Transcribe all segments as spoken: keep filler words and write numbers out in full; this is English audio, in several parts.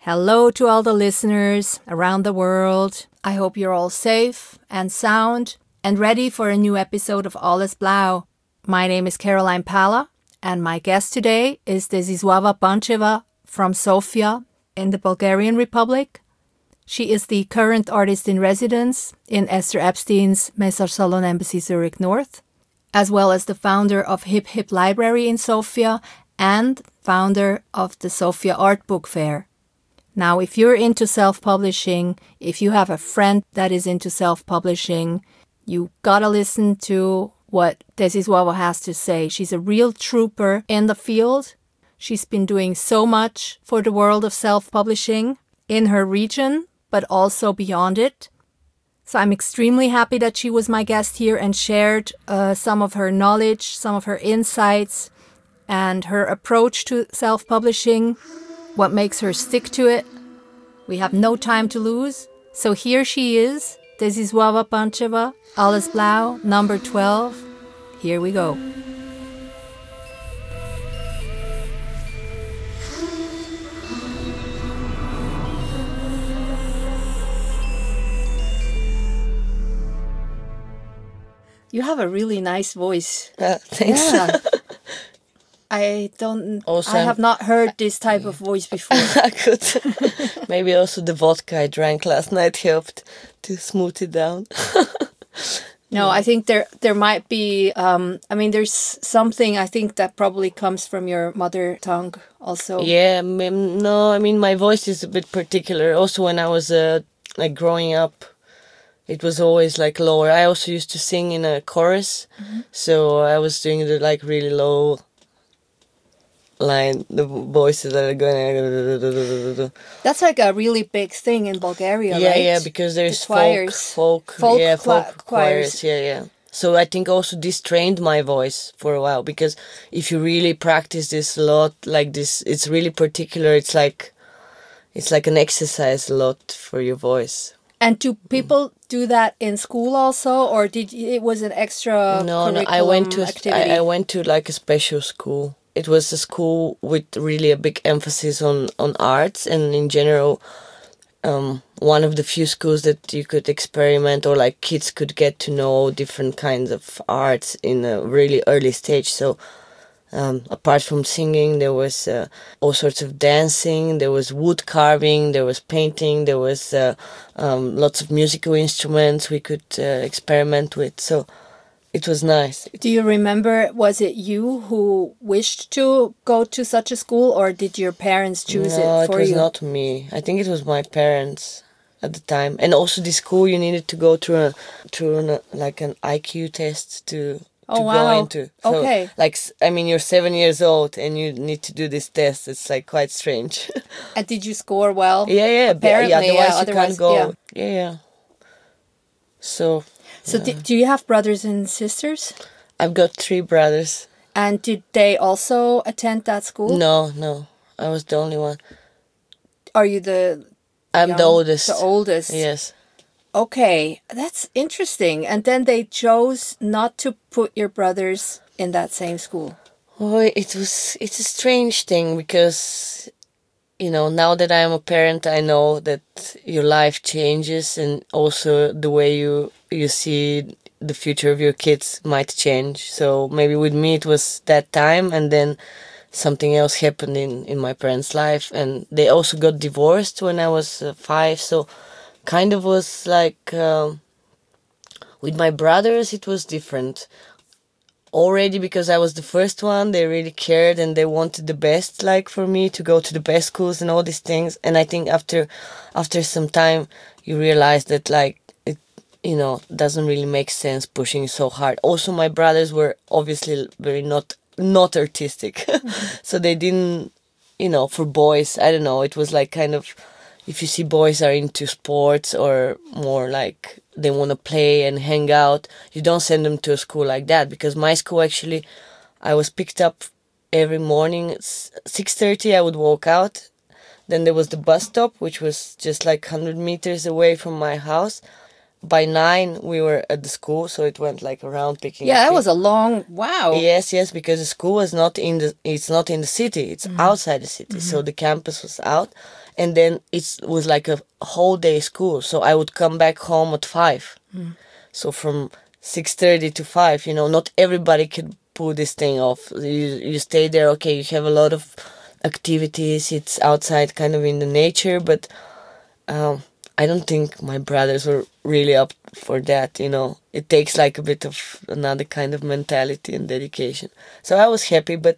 Hello to all the listeners around the world. I hope you're all safe and sound and ready for a new episode of Alles Blau. My name is Caroline Pala, and my guest today is Dezisłava Pančeva from Sofia in the Bulgarian Republic. She is the current artist in residence in Esther Epstein's Mesar Salon Embassy Zurich North, as well as the founder of Hip Hip Library in Sofia and founder of the Sofia Art Book Fair. Now, if you're into self-publishing, if you have a friend that is into self-publishing, you gotta listen to what Dezisłava has to say. She's a real trooper in the field. She's been doing so much for the world of self-publishing in her region, but also beyond it. So I'm extremely happy that she was my guest here and shared uh, some of her knowledge, some of her insights, and her approach to self-publishing. What makes her stick to it? We have no time to lose. So here she is, Dezisłava Pančeva, Alles Blau, number twelve. Here we go. You have a really nice voice. Uh, thanks. Yeah. I don't. Also, I have not heard this type of voice before. I could. Maybe also the vodka I drank last night helped to smooth it down. No, I think there there might be. Um, I mean, there's something I think that probably comes from your mother tongue, also. Yeah. No, I mean my voice is a bit particular. Also, when I was uh, like growing up, it was always like lower. I also used to sing in a chorus, mm-hmm. so I was doing the like really low line, the voices that are going. That's like a really big thing in Bulgaria, yeah, right? Yeah, because there's the choirs, folk, folk, folk, yeah, folk choirs. choirs, yeah, yeah. So I think also this trained my voice for a while, because if you really practice this a lot, like this, it's really particular. It's like, it's like an exercise a lot for your voice. And do people do that in school also, or did you, it was an extra? No, no. I went to I, I went to like a special school. It was a school with really a big emphasis on, on arts, and in general, um, one of the few schools that you could experiment, or like kids could get to know different kinds of arts in a really early stage. So um, apart from singing, there was uh, all sorts of dancing, there was wood carving, there was painting, there was uh, um, lots of musical instruments we could uh, experiment with. So it was nice. Do you remember, was it you who wished to go to such a school, or did your parents choose no, it for you? No, it was not me. I think it was my parents at the time. And also the school, you needed to go through, a, through an, like an I Q test to, to oh, go wow. into. So, okay. Like, I mean, you're seven years old and you need to do this test. It's like quite strange. And did you score well? Yeah, yeah. Apparently, yeah, otherwise yeah, you otherwise, can't go. Yeah, yeah. yeah. So... So uh, d- do you have brothers and sisters? I've got three brothers. And did they also attend that school? No, no. I was the only one. Are you the... I'm young, the oldest. The oldest. Yes. Okay, that's interesting. And then they chose not to put your brothers in that same school. Oh, it was, it's a strange thing, because, you know, now that I'm a parent, I know that your life changes, and also the way you, you see the future of your kids might change. So maybe with me it was that time, and then something else happened in, in my parents' life, and they also got divorced when I was uh, five. So kind of was like, um, with my brothers it was different. Already, because I was the first one, they really cared and they wanted the best, like for me to go to the best schools and all these things. And I think after, after some time, you realize that like it, you know, doesn't really make sense pushing so hard. Also, my brothers were obviously very not not artistic, mm-hmm. So they didn't, you know, for boys, I don't know. It was like kind of, if you see boys are into sports or more like they want to play and hang out, you don't send them to a school like that, because my school actually, I was picked up every morning at six thirty. I would walk out. Then there was the bus stop, which was just like one hundred meters away from my house. By nine, we were at the school, so it went like around picking. Yeah, up that kids. was a long wow. Yes, yes, because the school was not in the. It's not in the city. It's mm-hmm. outside the city, mm-hmm. so the campus was out, and then it was like a whole day school. So I would come back home at five. Mm. So from six thirty to five, you know, not everybody could pull this thing off. You you stay there, okay, you have a lot of activities, it's outside kind of in the nature, but um, I don't think my brothers were really up for that, you know. It takes like a bit of another kind of mentality and dedication. So I was happy, but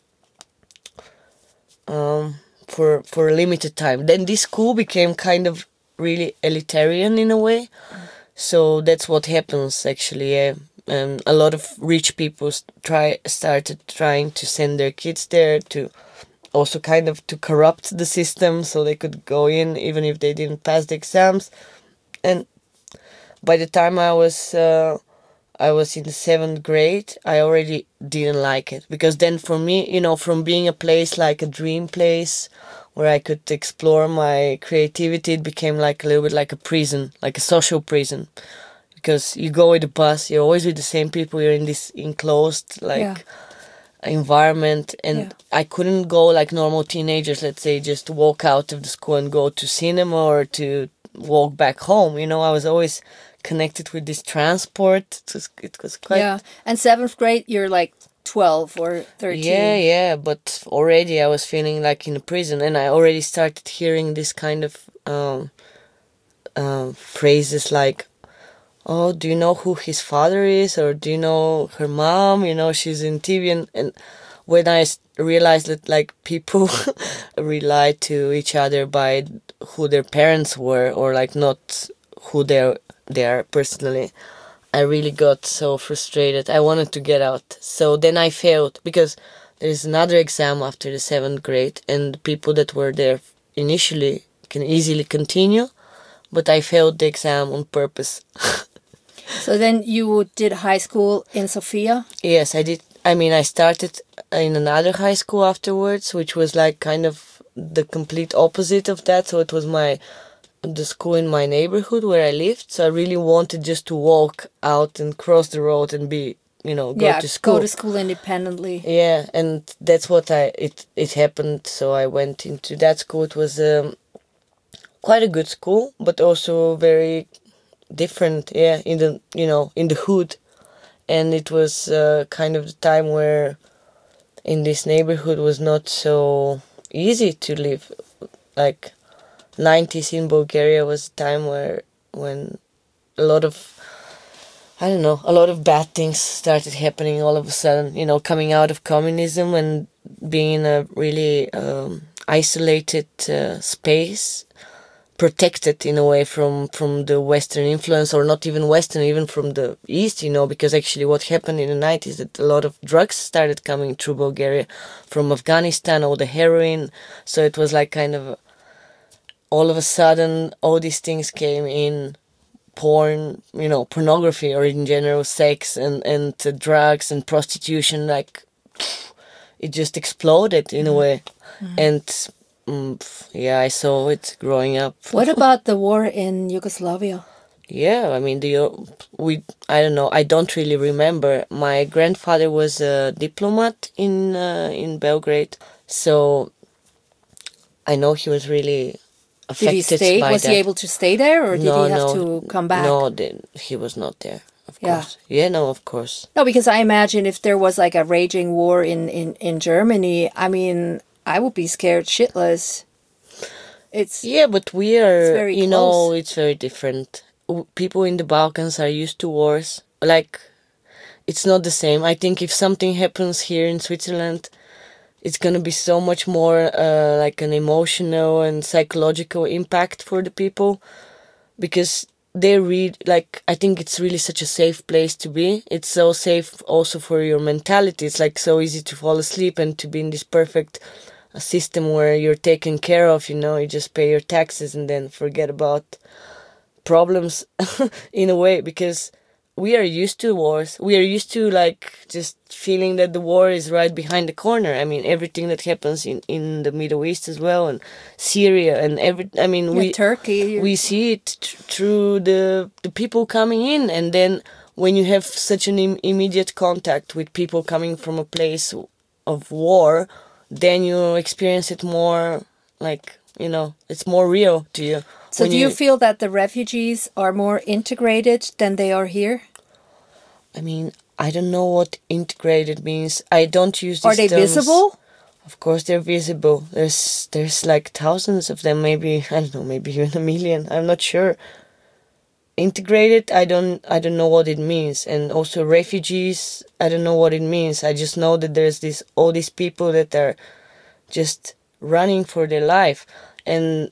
um, for for a limited time. Then this school became kind of really elitarian in a way. So that's what happens actually. Yeah. Um, a lot of rich people try started trying to send their kids there to also kind of to corrupt the system so they could go in even if they didn't pass the exams. And by the time I was uh, I was in the seventh grade, I already didn't like it, because then for me, you know, from being a place like a dream place where I could explore my creativity, it became like a little bit like a prison, like a social prison, because you go with the bus, you're always with the same people, you're in this enclosed like Yeah. environment, and Yeah. I couldn't go like normal teenagers, let's say, just walk out of the school and go to cinema or to walk back home. You know, I was always connected with this transport. It was, it was quite... Yeah. And seventh grade, you're like twelve or thirteen. Yeah, yeah, but already I was feeling like in a prison, and I already started hearing this kind of um, um, phrases like, oh, do you know who his father is? Or do you know her mom? You know, she's in T V. And, and when I s- realized that, like, people rely to each other by who their parents were, or, like, not who they're, they are personally, I really got so frustrated. I wanted to get out. So then I failed, because there's another exam after the seventh grade, and people that were there initially can easily continue, but I failed the exam on purpose. So then you did high school in Sofia? Yes, I did. I mean, I started in another high school afterwards, which was like kind of the complete opposite of that. So it was my the school in my neighborhood where I lived. So I really wanted just to walk out and cross the road and be, you know, go yeah, to school. go to school independently. Yeah, and that's what I it it happened. So I went into that school. It was um, quite a good school, but also very different. Yeah, in the you know in the hood, and it was uh, kind of the time where in this neighborhood was not so easy to live. Like nineties in Bulgaria was a time where when a lot of I don't know, a lot of bad things started happening all of a sudden, you know, coming out of communism and being in a really um, isolated uh, space, protected in a way from, from the Western influence, or not even Western, even from the East, you know, because actually what happened in the nineties, that a lot of drugs started coming through Bulgaria from Afghanistan, all the heroin. So it was like kind of, all of a sudden, all these things came in, porn, you know, pornography, or in general sex and, and uh, drugs and prostitution, like it just exploded in a way. Mm-hmm. And mm, yeah, I saw it growing up. What about the war in Yugoslavia? Yeah, I mean, the we I don't know, I don't really remember. My grandfather was a diplomat in uh, in Belgrade, so I know he was really affected. Did he stay? By was that. he able to stay there, or did no, he have no, to come back? No, then he was not there. Of Yeah. course. Yeah, no, of course. No, because I imagine if there was like a raging war in, in, in Germany, I mean, I would be scared shitless. It's Yeah, but we are, very you know, close. it's very different. W- People in the Balkans are used to wars. Like, it's not the same. I think if something happens here in Switzerland, it's going to be so much more uh, like an emotional and psychological impact for the people, because they read, like, I think it's really such a safe place to be. It's so safe also for your mentality. It's like so easy to fall asleep and to be in this perfect uh, system where you're taken care of, you know, you just pay your taxes and then forget about problems in a way, because we are used to wars. We are used to like just feeling that the war is right behind the corner. I mean, everything that happens in, in the Middle East as well, and Syria and every. I mean, Yeah, we Turkey. we see it t- through the the people coming in, and then when you have such an Im- immediate contact with people coming from a place of war, then you experience it more like you know, it's more real to you. So When do you feel that the refugees are more integrated than they are here? I mean, I don't know what integrated means. I don't use these Are they terms. visible? Of course they're visible. There's there's like thousands of them, maybe, I don't know, maybe even a million. I'm not sure. Integrated, I don't I don't know what it means. And also refugees, I don't know what it means. I just know that there's this all these people that are just running for their life. And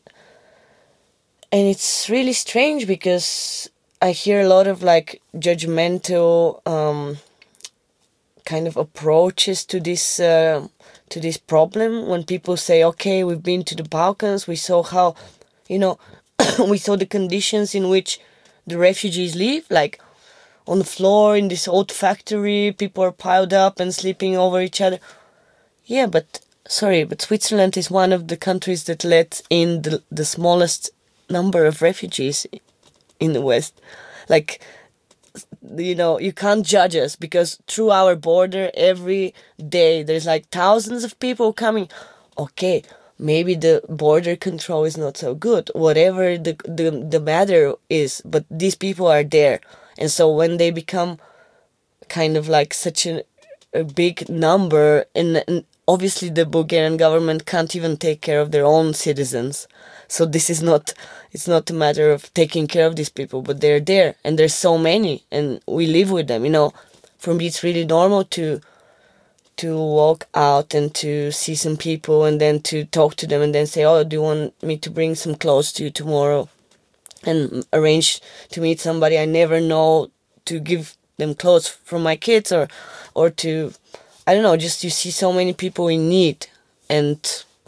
and it's really strange because I hear a lot of like judgmental um, kind of approaches to this uh, to this problem when people say, okay, we've been to the Balkans, we saw how, you know, we saw the conditions in which the refugees live, like on the floor in this old factory, people are piled up and sleeping over each other. Yeah, but sorry, but Switzerland is one of the countries that let in the, the smallest number of refugees in the West. Like, you know, you can't judge us because through our border every day there's like thousands of people coming. Okay, maybe the border control is not so good, whatever the the, the matter is, but these people are there. And so when they become kind of like such a, a big number, and, and obviously the Bulgarian government can't even take care of their own citizens. So this is not, it's not a matter of taking care of these people, but they're there and there's so many and we live with them. You know, for me it's really normal to to walk out and to see some people and then to talk to them and then say, oh, do you want me to bring some clothes to you tomorrow? And arrange to meet somebody I never know to give them clothes from my kids, or or to, I don't know, just you see so many people in need, and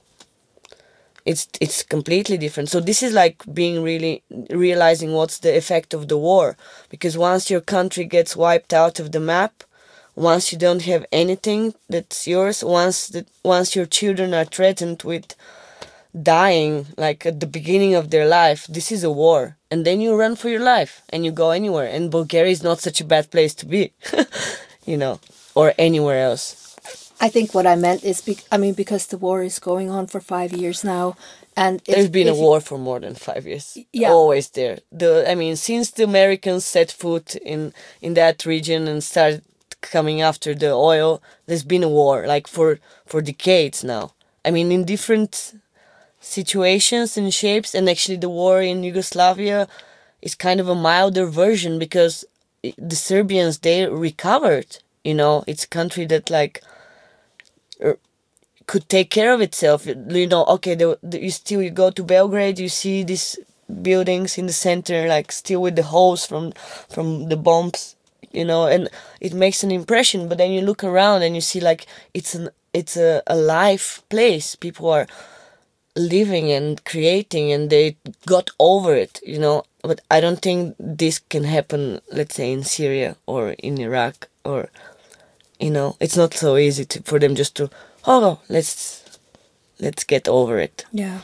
it's it's completely different. So this is like being really realizing what's the effect of the war, because once your country gets wiped out of the map, once you don't have anything that's yours, once that once your children are threatened with dying like at the beginning of their life, this is a war, and then you run for your life and you go anywhere. And Bulgaria is not such a bad place to be, you know, or anywhere else. I think what I meant is, be- I mean, because the war is going on for five years now, and if, there's been a if war for more than five years. Yeah, always there. The I mean, since the Americans set foot in in that region and started coming after the oil, there's been a war like for for decades now. I mean, in different situations and shapes, and actually the war in Yugoslavia is kind of a milder version because the Serbians, they recovered, you know. It's a country that like could take care of itself, you know. Okay, the, the, you still you go to Belgrade, you see these buildings in the center like still with the holes from from the bombs, you know, and it makes an impression. But then you look around and you see like it's an it's a, a live place. People are living and creating and they got over it, you know. But I don't think this can happen, let's say, in Syria or in Iraq, or, you know, it's not so easy to, for them just to, oh, let's let's get over it. Yeah.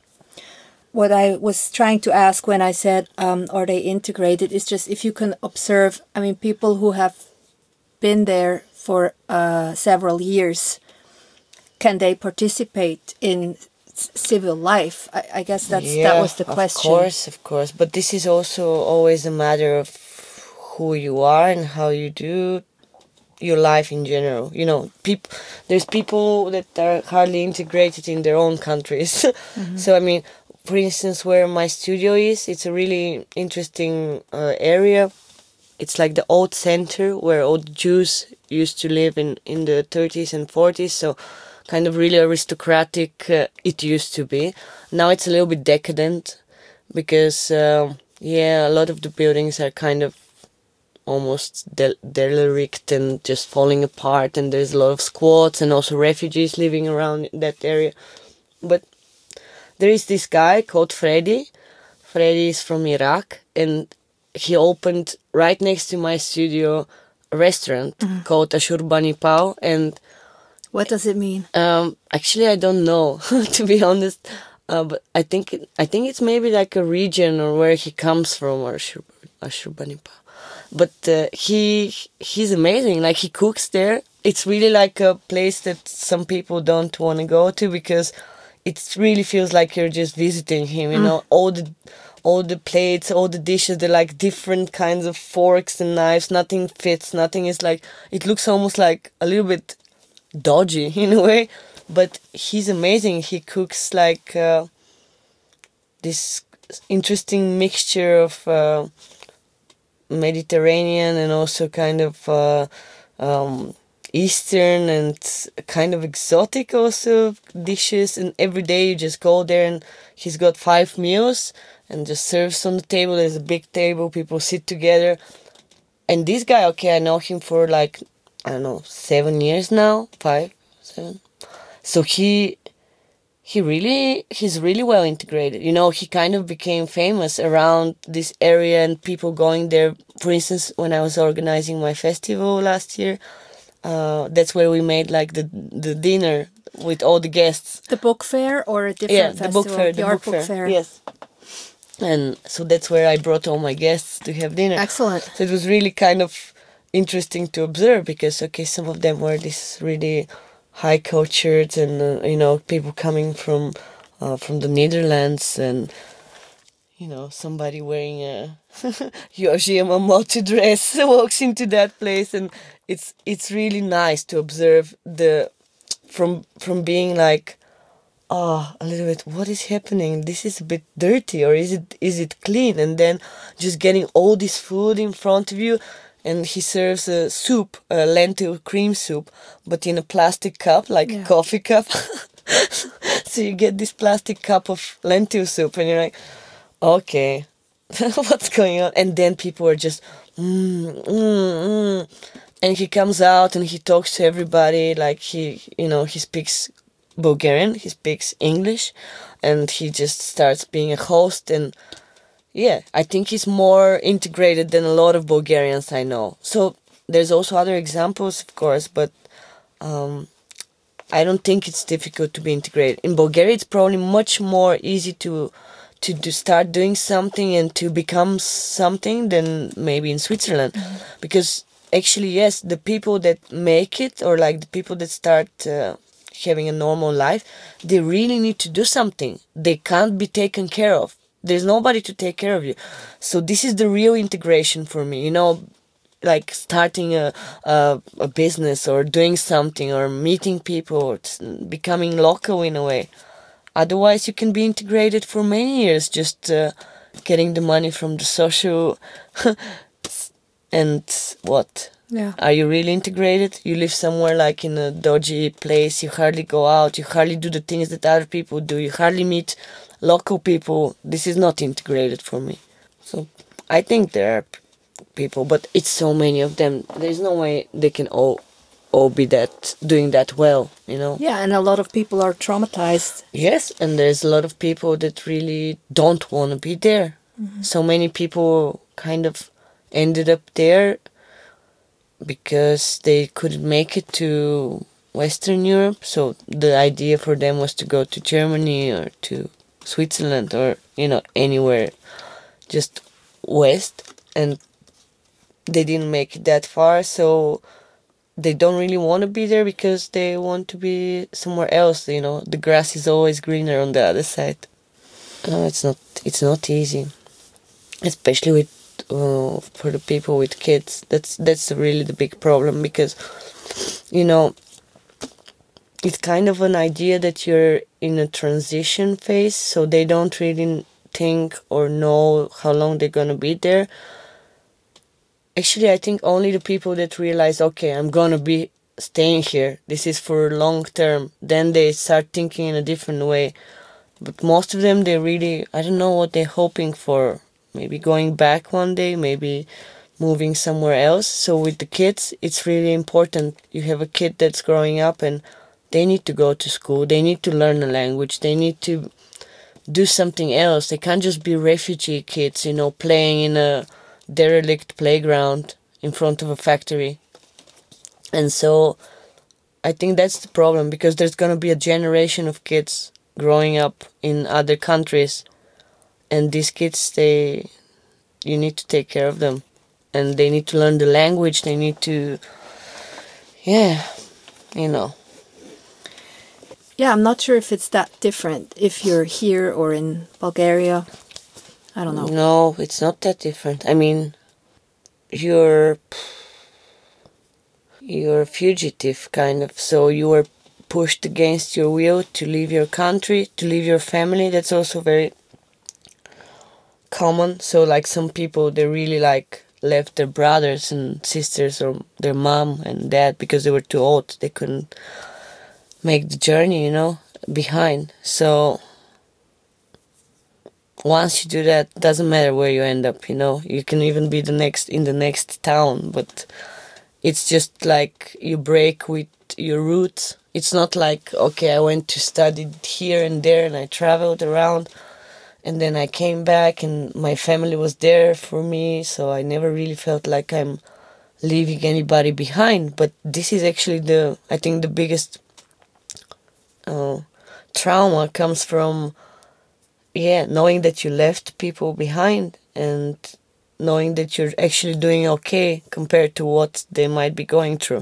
What I was trying to ask when I said, um, are they integrated, is just if you can observe, I mean, people who have been there for uh, several years, can they participate in civil life? I, I guess that's yeah, that was the question. Of course, of course. But this is also always a matter of who you are and how you do your life in general. You know, people. There's people that are hardly integrated in their own countries. Mm-hmm. So I mean, for instance, where my studio is, it's a really interesting uh, area. It's like the old center where old Jews used to live in in the thirties and forties. So kind of really aristocratic uh, it used to be. Now it's a little bit decadent because, uh, yeah, a lot of the buildings are kind of almost del- derelict and just falling apart, and there's a lot of squats and also refugees living around that area. But there is this guy called Freddy. Freddy is from Iraq, and he opened right next to my studio a restaurant mm-hmm. called Ashur Bani Pao, and what does it mean? Um, actually, I don't know, to be honest. Uh, but I think I think it's maybe like a region or where he comes from, or Ashurbanipal. But uh, he he's amazing. Like, he cooks there. It's really like a place that some people don't want to go to because it really feels like you're just visiting him, you know, all the all the plates, all the dishes, they're like different kinds of forks and knives, nothing fits, nothing is like, it looks almost like a little bit dodgy in a way, but he's amazing. He cooks like uh, this interesting mixture of uh, Mediterranean and also kind of uh, um, Eastern and kind of exotic also dishes, and every day you just go there and he's got five meals and just serves on the table. There's a big table, people sit together. And this guy, okay, I know him for like, I don't know, seven years now, five, seven. So he, he really, he's really well integrated. You know, he kind of became famous around this area and people going there. For instance, when I was organizing my festival last year, uh, that's where we made like the the dinner with all the guests. The book fair or a different yeah, festival? the book fair, the, the book, art book book fair. fair. Yes. And so that's where I brought all my guests to have dinner. Excellent. So it was really kind of interesting to observe because, okay, some of them were this really high cultured and, uh, you know, people coming from uh, from the Netherlands and, you know, somebody wearing a Yohji Yamamoto dress walks into that place, and it's it's really nice to observe the from from being like, oh, a little bit, what is happening? This is a bit dirty, or is it is it clean? And then just getting all this food in front of you, and he serves a soup, a lentil cream soup, but in a plastic cup, like Yeah. a coffee cup. So you get this plastic cup of lentil soup, and you're like, okay, what's going on? And then people are just, mm, mm, mm. And he comes out and he talks to everybody, like he, you know, he speaks Bulgarian, he speaks English, and he just starts being a host. And yeah, I think he's more integrated than a lot of Bulgarians I know. So there's also other examples, of course, but um, I don't think it's difficult to be integrated. In Bulgaria, it's probably much more easy to to, to start doing something and to become something than maybe in Switzerland. Mm-hmm. Because actually, yes, the people that make it, or like the people that start uh, having a normal life, they really need to do something. They can't be taken care of. There's nobody to take care of you. So this is the real integration for me, you know, like starting a, a, a business or doing something or meeting people or becoming local in a way. Otherwise, you can be integrated for many years, just uh, getting the money from the social and what? Yeah. Are you really integrated? You live somewhere like in a dodgy place, you hardly go out, you hardly do the things that other people do, you hardly meet local people. This is not integrated for me. So I think there are p- people, but it's so many of them. There's no way they can all all be that doing that well, you know? Yeah, and a lot of people are traumatized. Yes, and there's a lot of people that really don't want to be there. Mm-hmm. So many people kind of ended up there because they couldn't make it to Western Europe. So the idea for them was to go to Germany or to Switzerland or, you know, anywhere just west. And they didn't make it that far, so they don't really want to be there because they want to be somewhere else, you know. The grass is always greener on the other side. No, it's not it's not easy. Especially with uh, for the people with kids. That's that's really the big problem because, you know, it's kind of an idea that you're in a transition phase, so they don't really think or know how long they're going to be there. Actually, I think only the people that realize, okay, I'm going to be staying here, this is for long term, then they start thinking in a different way. But most of them, they really, I don't know what they're hoping for. Maybe going back one day, maybe moving somewhere else. So with the kids, it's really important. You have a kid that's growing up and they need to go to school. They need to learn a language. They need to do something else. They can't just be refugee kids, you know, playing in a derelict playground in front of a factory. And so I think that's the problem, because there's going to be a generation of kids growing up in other countries, and these kids, they you need to take care of them, and they need to learn the language. They need to, yeah, you know. Yeah, I'm not sure if it's that different if you're here or in Bulgaria. I don't know. No, it's not that different. I mean, you're you're a fugitive, kind of. So you were pushed against your will to leave your country, to leave your family. That's also very common. So, like, some people, they really, like, left their brothers and sisters or their mom and dad because they were too old. They couldn't make the journey, you know, behind. So once you do that, doesn't matter where you end up, you know. You can even be the next in the next town, but it's just like you break with your roots. It's not like, okay, I went to study here and there and I traveled around and then I came back and my family was there for me, so I never really felt like I'm leaving anybody behind. But this is actually the, I think the biggest uh, trauma comes from, yeah, knowing that you left people behind and knowing that you're actually doing okay compared to what they might be going through.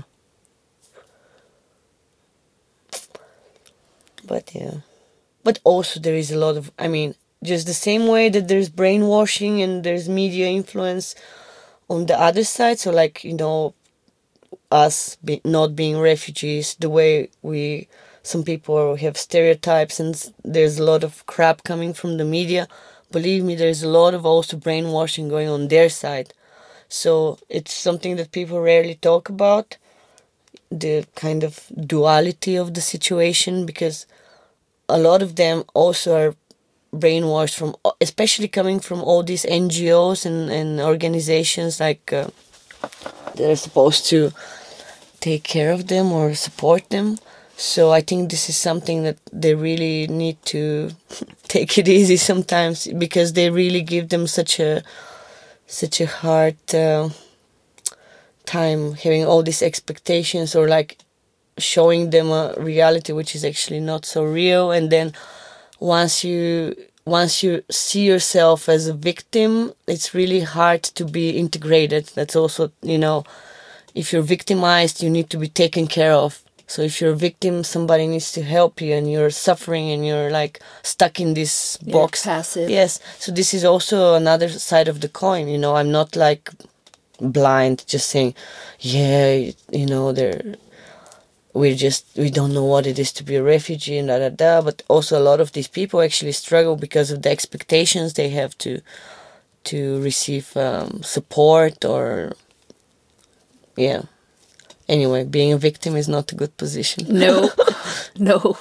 But yeah. But also there is a lot of, I mean, just the same way that there's brainwashing and there's media influence on the other side. So, like, you know, us be, not being refugees, the way we, some people have stereotypes and there's a lot of crap coming from the media. Believe me, there's a lot of also brainwashing going on their side. So it's something that people rarely talk about, the kind of duality of the situation, because a lot of them also are brainwashed from, especially coming from all these N G Os and, and organizations like uh, that are supposed to take care of them or support them. So I think this is something that they really need to take it easy sometimes, because they really give them such a such a hard uh, time having all these expectations, or like showing them a reality which is actually not so real. And then once you once you see yourself as a victim, it's really hard to be integrated. That's also, you know, if you're victimized, you need to be taken care of. So if you're a victim, somebody needs to help you, and you're suffering and you're like stuck in this box. You're passive. Yes. So this is also another side of the coin. You know, I'm not like blind, just saying, yeah, you know, they're, we just, we don't know what it is to be a refugee and da da da. But also a lot of these people actually struggle because of the expectations they have to, to receive um, support or, yeah. Anyway, being a victim is not a good position. No, no.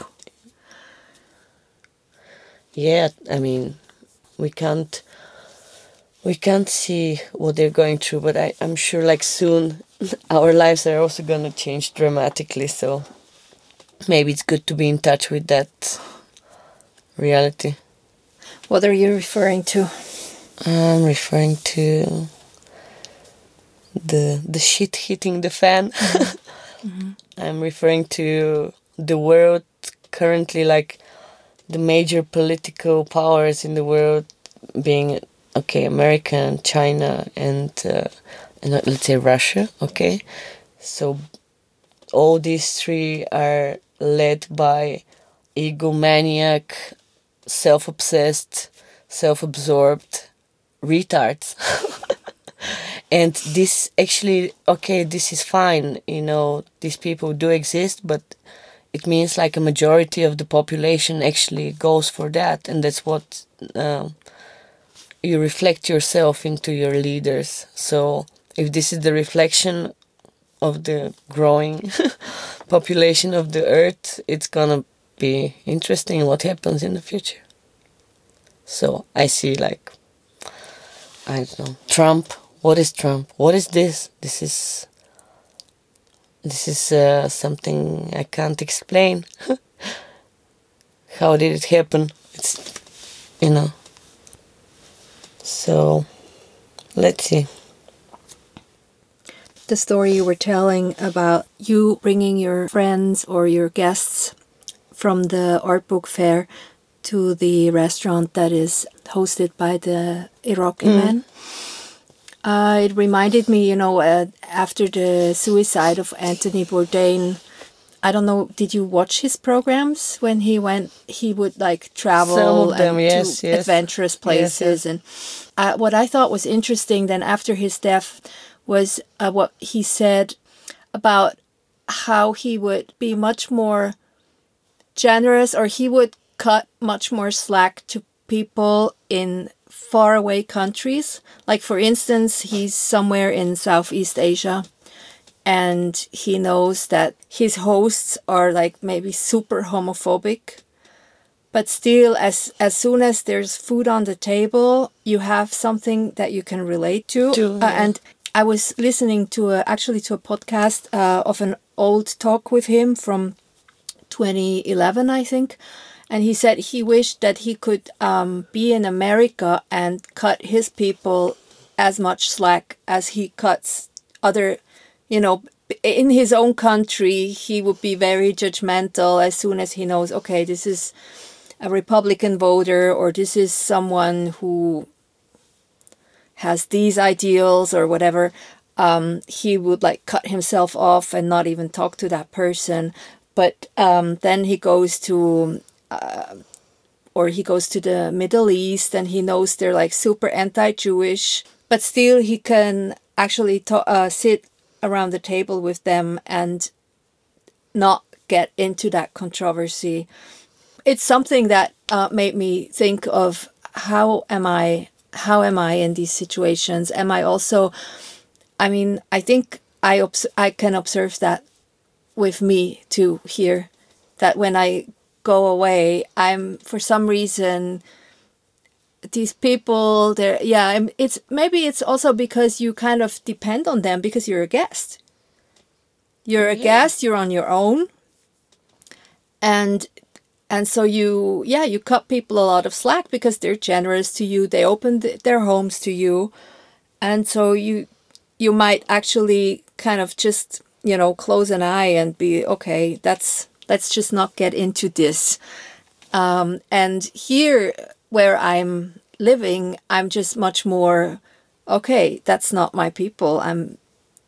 Yeah, I mean, we can't, we can't see what they're going through, but I, I'm sure like soon our lives are also going to change dramatically. So maybe it's good to be in touch with that reality. What are you referring to? I'm referring to the the shit hitting the fan. Mm-hmm. I'm referring to the world currently, like the major political powers in the world being, okay, America, China, and uh, and let's say Russia. Okay, so all these three are led by egomaniac, self-obsessed, self-absorbed retards. And this actually, okay, this is fine, you know, these people do exist, but it means like a majority of the population actually goes for that. And that's what uh, you reflect yourself into your leaders. So if this is the reflection of the growing population of the earth, it's gonna be interesting what happens in the future. So I see, like, I don't know, Trump. What is Trump? What is this? This is this is uh, something I can't explain. How did it happen? It's, you know. So let's see. The story you were telling about you bringing your friends or your guests from the art book fair to the restaurant that is hosted by the Iraqi mm. men. Uh, it reminded me, you know, uh, after the suicide of Anthony Bourdain, I don't know, did you watch his programs when he went? He would like travel Some of them, and yes, to yes. adventurous places. Yes, yes. And uh, what I thought was interesting then after his death was uh, what he said about how he would be much more generous, or he would cut much more slack to people in faraway countries. Like, for instance, he's somewhere in Southeast Asia and he knows that his hosts are like maybe super homophobic. But still, as as soon as there's food on the table, you have something that you can relate to. To, Uh, yeah. and I was listening to a, actually to a podcast uh, of an old talk with him from twenty eleven, I think. And he said he wished that he could um, be in America and cut his people as much slack as he cuts other, you know, in his own country. He would be very judgmental as soon as he knows, okay, this is a Republican voter, or this is someone who has these ideals or whatever. Um, he would like cut himself off and not even talk to that person. But um, then he goes to, uh, or he goes to the Middle East, and he knows they're like super anti-Jewish, but still he can actually to- uh, sit around the table with them and not get into that controversy. It's something that uh, made me think of how am I, how am I in these situations? Am I also, I mean, I think I obs- I can observe that with me too here, that when I go away, I'm for some reason, these people, they're, yeah, I'm- it's maybe it's also because you kind of depend on them because you're a guest. You're a Yeah. guest, you're on your own. And and so you, yeah, you cut people a lot of slack because they're generous to you. They open th- their homes to you. And so you you might actually kind of just, you know, close an eye and be, okay, that's, let's just not get into this. Um, and here where I'm living, I'm just much more, okay, that's not my people. I'm,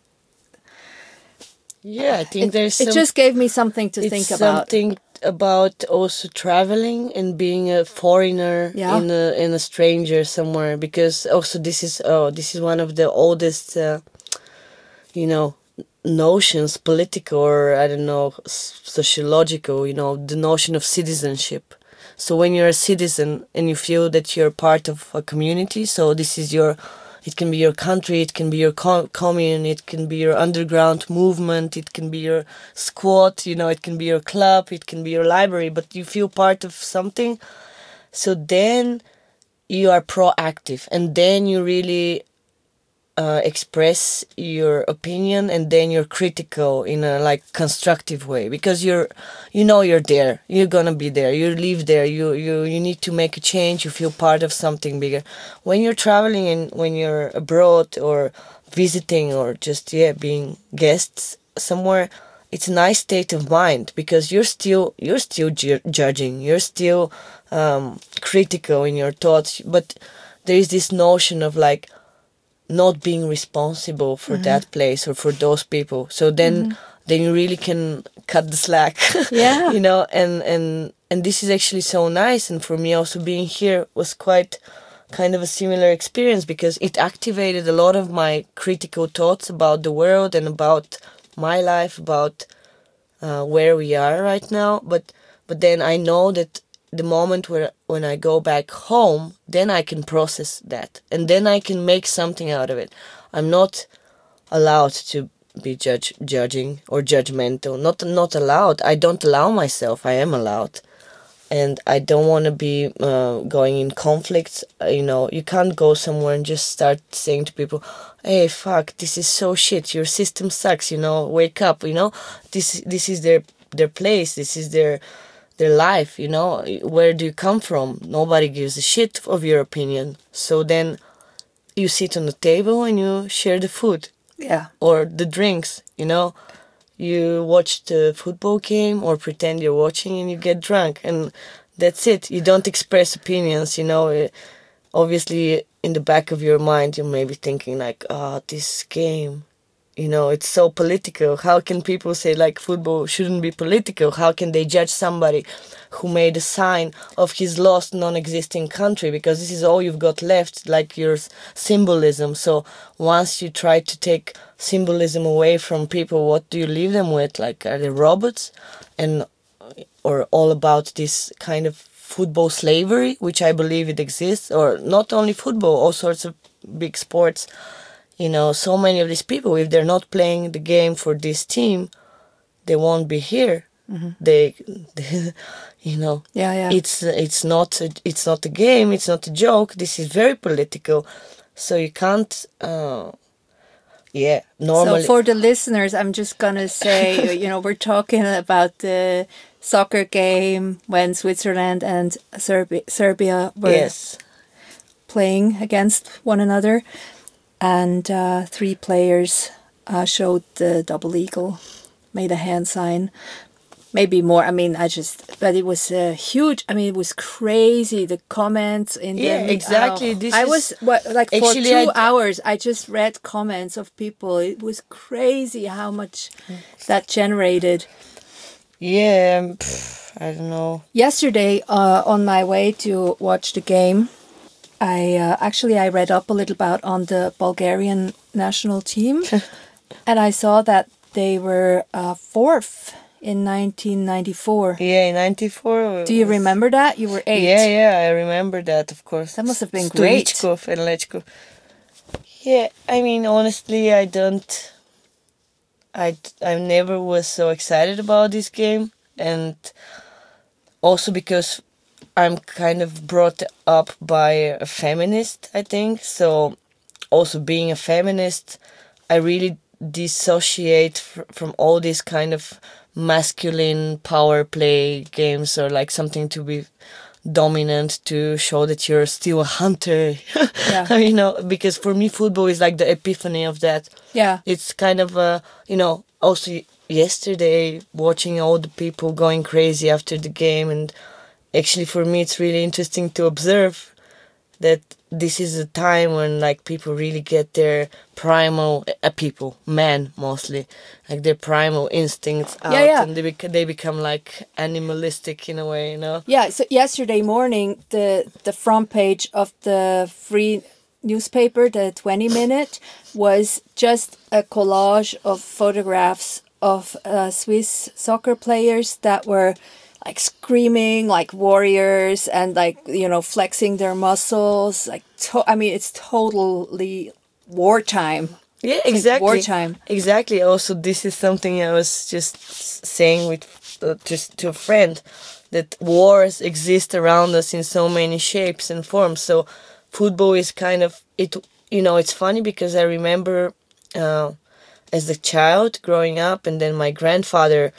Yeah, I think it, there's it some, just gave me something to it's think about. something about also traveling and being a foreigner Yeah. in a in a stranger somewhere, because also this is oh this is one of the oldest uh, you know notions, political or I don't know s- sociological, you know the notion of citizenship. So when you're a citizen and you feel that you're part of a community, so this is your, it can be your country, it can be your com- commune, it can be your underground movement, it can be your squad, you know, it can be your club, it can be your library, but you feel part of something. So then you are proactive, and then you really uh, express your opinion, and then you're critical in a like constructive way, because you're, you know, you're there, you're gonna be there, you live there, you you you need to make a change, you feel part of something bigger. When you're traveling and when you're abroad or visiting or just yeah being guests somewhere, it's a nice state of mind, because you're still you're still ju- judging, you're still um, critical in your thoughts, but there is this notion of like not being responsible for Mm-hmm. that place or for those people. So then Mm-hmm. then you really can cut the slack. Yeah. You know, and and and this is actually so nice. And for me also, being here was quite kind of a similar experience, because it activated a lot of my critical thoughts about the world and about my life, about uh, where we are right now. But but then I know that the moment where when I go back home, then I can process that, and then I can make something out of it. I'm not allowed to be judge judging or judgmental. Not not allowed. I don't allow myself. I am allowed, and I don't want to be uh, going in conflicts. Uh, you know, you can't go somewhere and just start saying to people, "Hey, fuck, this is so shit. Your system sucks. You know, wake up. You know, this this is their their place. This is their their life. You know, where do you come from? Nobody gives a shit of your opinion. So then you sit on the table and you share the food Yeah. or the drinks. You know." You watch the football game or pretend you're watching and you get drunk, and that's it. You don't express opinions, you know. Uh, Obviously, in the back of your mind, you may be thinking like, oh, this game, you know, it's so political. How can people say like football shouldn't be political? How can they judge somebody who made a sign of his lost non-existing country? Because this is all you've got left, like your symbolism. So once you try to take symbolism away from people, what do you leave them with? Like, are they robots? And or all about this kind of football slavery, which I believe it exists, or not only football, all sorts of big sports. You know, so many of these people, if they're not playing the game for this team, they won't be here. Mm-hmm. They, they, you know, yeah, yeah. It's it's not a, it's not a game. It's not a joke. This is very political, so you can't. Uh, yeah, normally. So for the listeners, I'm just gonna say, you know, we're talking about the soccer game when Switzerland and Serbia, Serbia were yes. playing against one another. And uh, three players uh, showed the double eagle, made a hand sign, maybe more. I mean, I just, but it was uh, huge. I mean, it was crazy. The comments in yeah, the exactly. Oh, this I is was what, like for two I d- hours. I just read comments of people. It was crazy how much that generated. Yeah, pff, I don't know. Yesterday, uh, on my way to watch the game, I uh, actually I read up a little about on the Bulgarian national team, and I saw that they were uh, fourth in nineteen ninety-four. Yeah, in ninety-four. Do you was... remember that? You were eight. Yeah, yeah, I remember that, of course. That must have been great. Stoichkov and Lechkov. Yeah, I mean, honestly, I don't. I I never was so excited about this game, and also because I'm kind of brought up by a feminist, I think. So also being a feminist, I really dissociate fr- from all these kind of masculine power play games, or like something to be dominant to show that you're still a hunter. Yeah. You know, because for me football is like the epiphany of that. Yeah. It's kind of a, you know, also yesterday watching all the people going crazy after the game, and actually, for me, it's really interesting to observe that this is a time when, like, people really get their primal, uh, people, men mostly, like their primal instincts out, yeah, yeah. and they, bec- they become, like, animalistic in a way, you know? Yeah, so yesterday morning, the, the front page of the free newspaper, the twenty minute, was just a collage of photographs of uh, Swiss soccer players that were like screaming like warriors and like, you know, flexing their muscles. Like, to- I mean, it's totally wartime. Yeah, It's exactly. like wartime. Exactly. Also, this is something I was just saying with uh, just to a friend, that wars exist around us in so many shapes and forms. So football is kind of it. You know, it's funny because I remember uh, as a child growing up, and then my grandfather,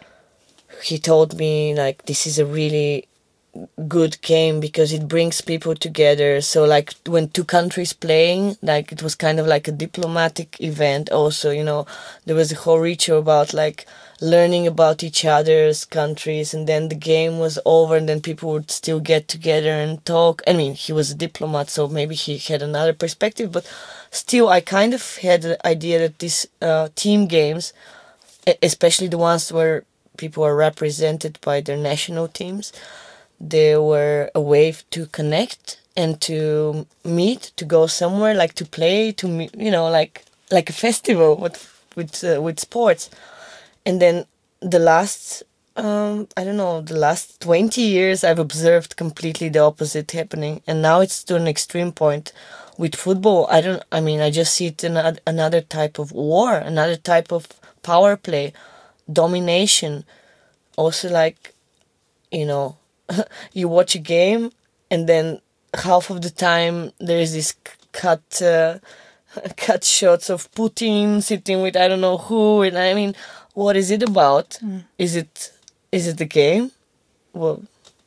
he told me, like, this is a really good game because it brings people together. So, like, when two countries playing, like, it was kind of like a diplomatic event also, you know. There was a whole ritual about, like, learning about each other's countries, and then the game was over, and then people would still get together and talk. I mean, he was a diplomat, so maybe he had another perspective, but still, I kind of had the idea that these uh, team games, especially the ones where people are represented by their national teams, they were a way to connect and to meet, to go somewhere, like to play, to meet, you know, like like a festival with with uh, with sports. And then the last, um, I don't know, the last twenty years, I've observed completely the opposite happening, and now it's to an extreme point. With football, I don't. I mean, I just see it in a, another type of war, another type of power play, domination. Also, like, you know, you watch a game and then half of the time there is this cut uh, cut shots of Putin sitting with I don't know who, and I mean, what is it about? Mm. Is it is it the game? Well,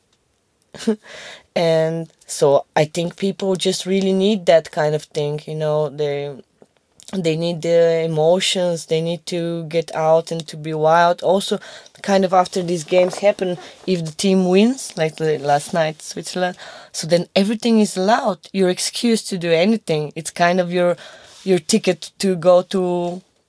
and so I think people just really need that kind of thing, you know. They they need the emotions, they need to get out and to be wild. Also, kind of after these games happen, if the team wins, like the last night, Switzerland, so then everything is allowed. Your excuse to do anything. It's kind of your your ticket to go to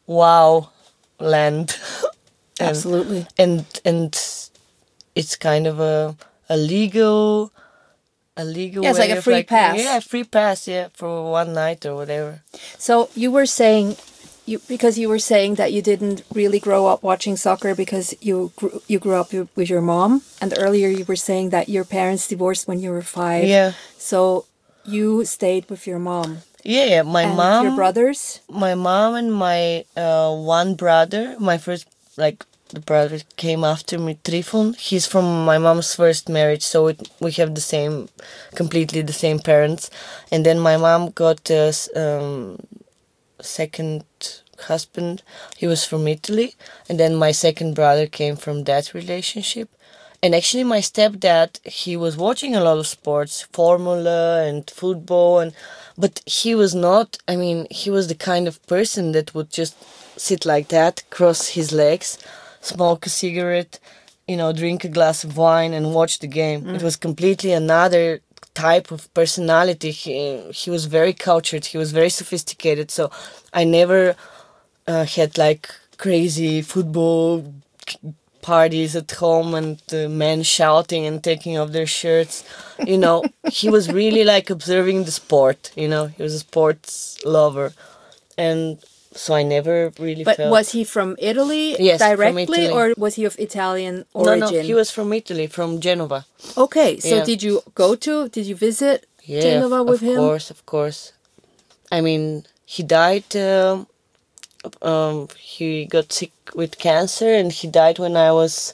wow land. and, Absolutely. And and it's kind of a a legal a legal Yeah, it's way like a of free like pass. yeah, free pass, yeah, for one night or whatever. So you were saying, you because you were saying that you didn't really grow up watching soccer because you grew, you grew up with your mom, and earlier you were saying that your parents divorced when you were five. Yeah. So you stayed with your mom. Yeah, yeah, my And mom, your brothers? my mom and my uh, one brother, my first, like, the brother came after me, Trifon. He's from my mom's first marriage, so it, we have the same, completely the same parents. And then my mom got a s- um, second husband. He was from Italy. And then my second brother came from that relationship. And actually my stepdad, he was watching a lot of sports, Formula and football, and but he was not, I mean, he was the kind of person that would just sit like that, cross his legs, smoke a cigarette, you know, drink a glass of wine and watch the game. Mm. It was completely another type of personality. He, he was very cultured, he was very sophisticated, so I never uh, had like crazy football parties at home and uh, men shouting and taking off their shirts. You know, he was really like observing the sport, you know, he was a sports lover. And so I never really But felt... was he from Italy yes, directly, from Italy. or was he of Italian origin? No, no, he was from Italy, from Genova. Okay, so Yeah. did you go to, did you visit Yeah, Genova of, with of him? Of course, of course. I mean, he died... Um, um, he got sick with cancer and he died when I was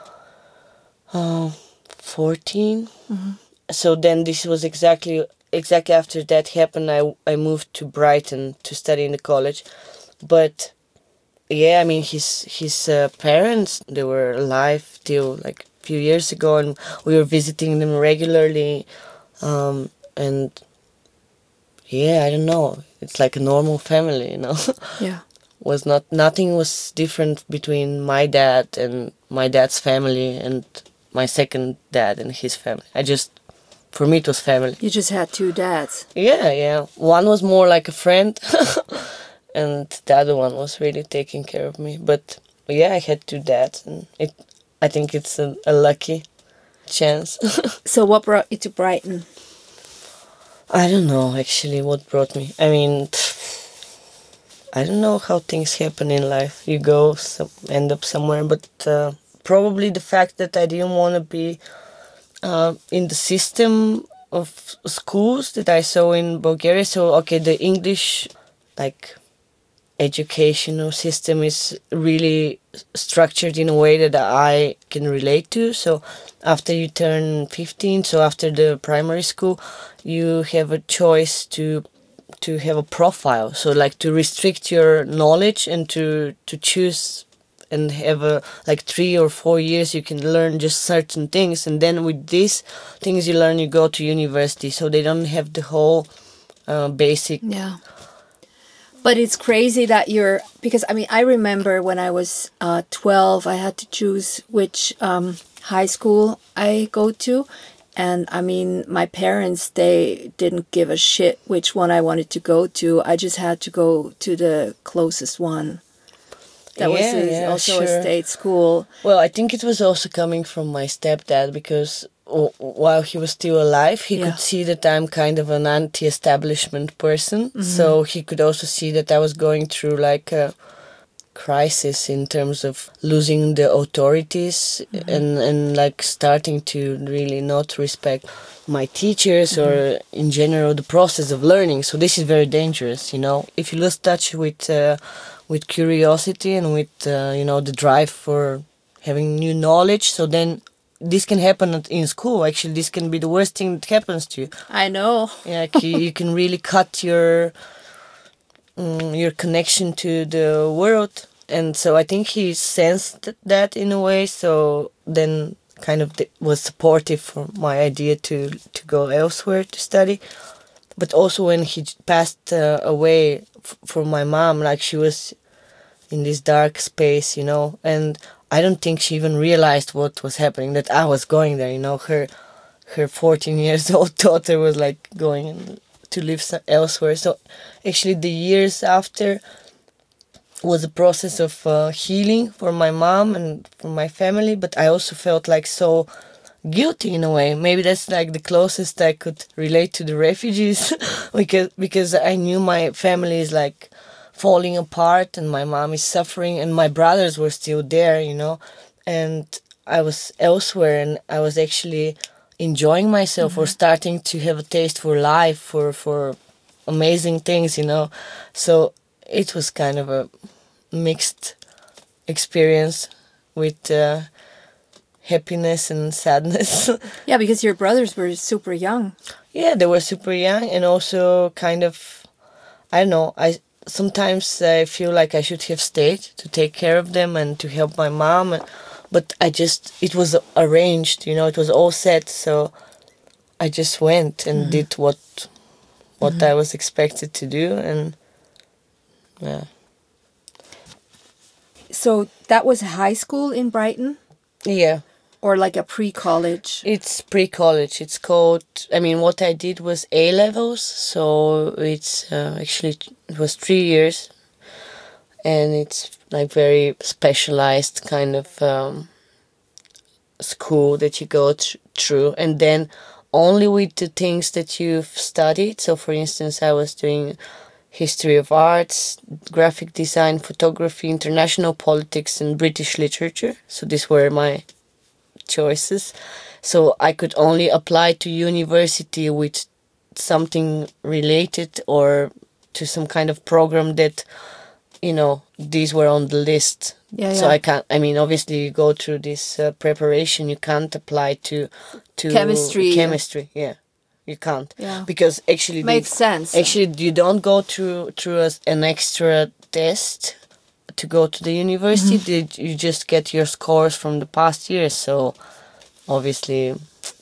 uh, fourteen. Mm-hmm. So then this was exactly exactly after that happened. I, I moved to Brighton to study in the college. But yeah, I mean, his his uh, parents, they were alive till like a few years ago, and we were visiting them regularly. Um, and yeah, I don't know. It's like a normal family, you know. Yeah. was not nothing was different between my dad and my dad's family and my second dad and his family. I just, for me, it was family. You just had two dads. Yeah, yeah. One was more like a friend, and the other one was really taking care of me. But yeah, I had two dads, and it. I think it's a, a lucky chance. So what brought you to Brighton? I don't know actually what brought me. I mean. I don't know how things happen in life. You go, some, end up somewhere, but uh, probably the fact that I didn't want to be uh, in the system of schools that I saw in Bulgaria. So, okay, the English, like, educational system is really structured in a way that I can relate to. So, after you turn fifteen, so after the primary school, you have a choice to to have a profile, so like to restrict your knowledge and to to choose and have a like three or four years you can learn just certain things, and then with these things you learn you go to university, so they don't have the whole uh, basic. Yeah. But it's crazy that you're, because I mean I remember when I was uh, twelve I had to choose which um, high school I go to. And I mean, my parents, they didn't give a shit which one I wanted to go to. I just had to go to the closest one. That yeah, was a, yeah, also sure. a state school. Well, I think it was also coming from my stepdad, because w- while he was still alive, he Yeah. could see that I'm kind of an anti-establishment person. Mm-hmm. So he could also see that I was going through like a crisis in terms of losing the authorities, mm-hmm. and, and like starting to really not respect my teachers, mm-hmm. or in general the process of learning. So this is very dangerous, you know. If you lose touch with uh, with curiosity and with uh, you know the drive for having new knowledge, so then this can happen in school. Actually, this can be the worst thing that happens to you. I know. Yeah, like you, you can really cut your um, your connection to the world. And so I think he sensed that in a way, so then kind of was supportive for my idea to, to go elsewhere to study. But also when he passed uh, away f- for my mom, like she was in this dark space, you know, and I don't think she even realized what was happening, that I was going there, you know. Her her fourteen years old daughter was like going to live elsewhere. So actually the years after, was a process of uh, healing for my mom and for my family, but I also felt like so guilty in a way. Maybe that's like the closest I could relate to the refugees because because I knew my family is like falling apart and my mom is suffering and my brothers were still there, you know, and I was elsewhere and I was actually enjoying myself, mm-hmm. or starting to have a taste for life, for for amazing things, you know. So it was kind of a mixed experience with uh, happiness and sadness. Yeah, because your brothers were super young. Yeah, they were super young, and also kind of, I don't know, I sometimes I feel like I should have stayed to take care of them and to help my mom, but I just, it was arranged, you know, it was all set, so I just went and mm-hmm. did what what mm-hmm. I was expected to do, and yeah. So that was high school in Brighton? Yeah. Or like a pre-college? It's pre-college. It's called, I mean, what I did was A-levels, so it's uh, actually, it was three years, and it's like very specialized kind of um, school that you go th- through, and then only with the things that you've studied. So for instance, I was doing history of arts, graphic design, photography, international politics, and British literature. So these were my choices. So I could only apply to university with something related or to some kind of program that, you know, these were on the list. Yeah, so yeah. I can't, I mean, obviously you go through this uh, preparation, you can't apply to to chemistry. Chemistry, yeah. You can't. Yeah. Because actually... Makes the, sense. Actually, you don't go through, through a, an extra test to go to the university. Mm-hmm. You just get your scores from the past years. So, obviously...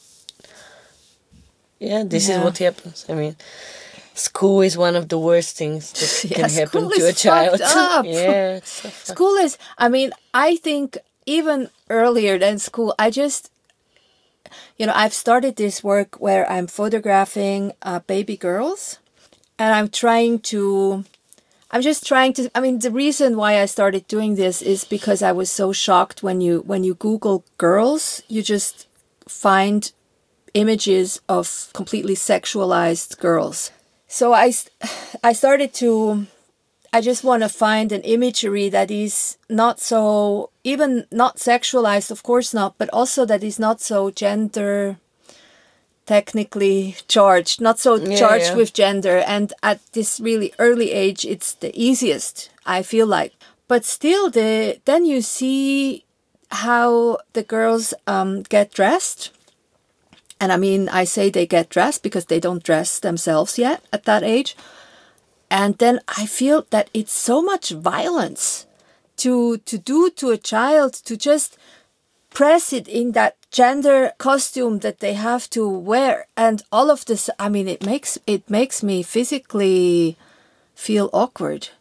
Yeah, this yeah. is what happens. I mean, school is one of the worst things that yeah, can happen to a child. yeah. It's so school is... I mean, I think even earlier than school, I just... You know, I've started this work where I'm photographing uh, baby girls, and I'm trying to, I'm just trying to, I mean, the reason why I started doing this is because I was so shocked when you, when you Google girls, you just find images of completely sexualized girls. So I, I started to, I just want to find an imagery that is not so, even not sexualized, of course not, but also that is not so gender technically charged, not so yeah, charged yeah. with gender. And at this really early age, it's the easiest, I feel like. But still, the then you see how the girls um, get dressed. And I mean, I say they get dressed because they don't dress themselves yet at that age. And then I feel that it's so much violence to to do to a child, to just press it in that gender costume that they have to wear. And all of this, I mean, it makes it makes me physically feel awkward.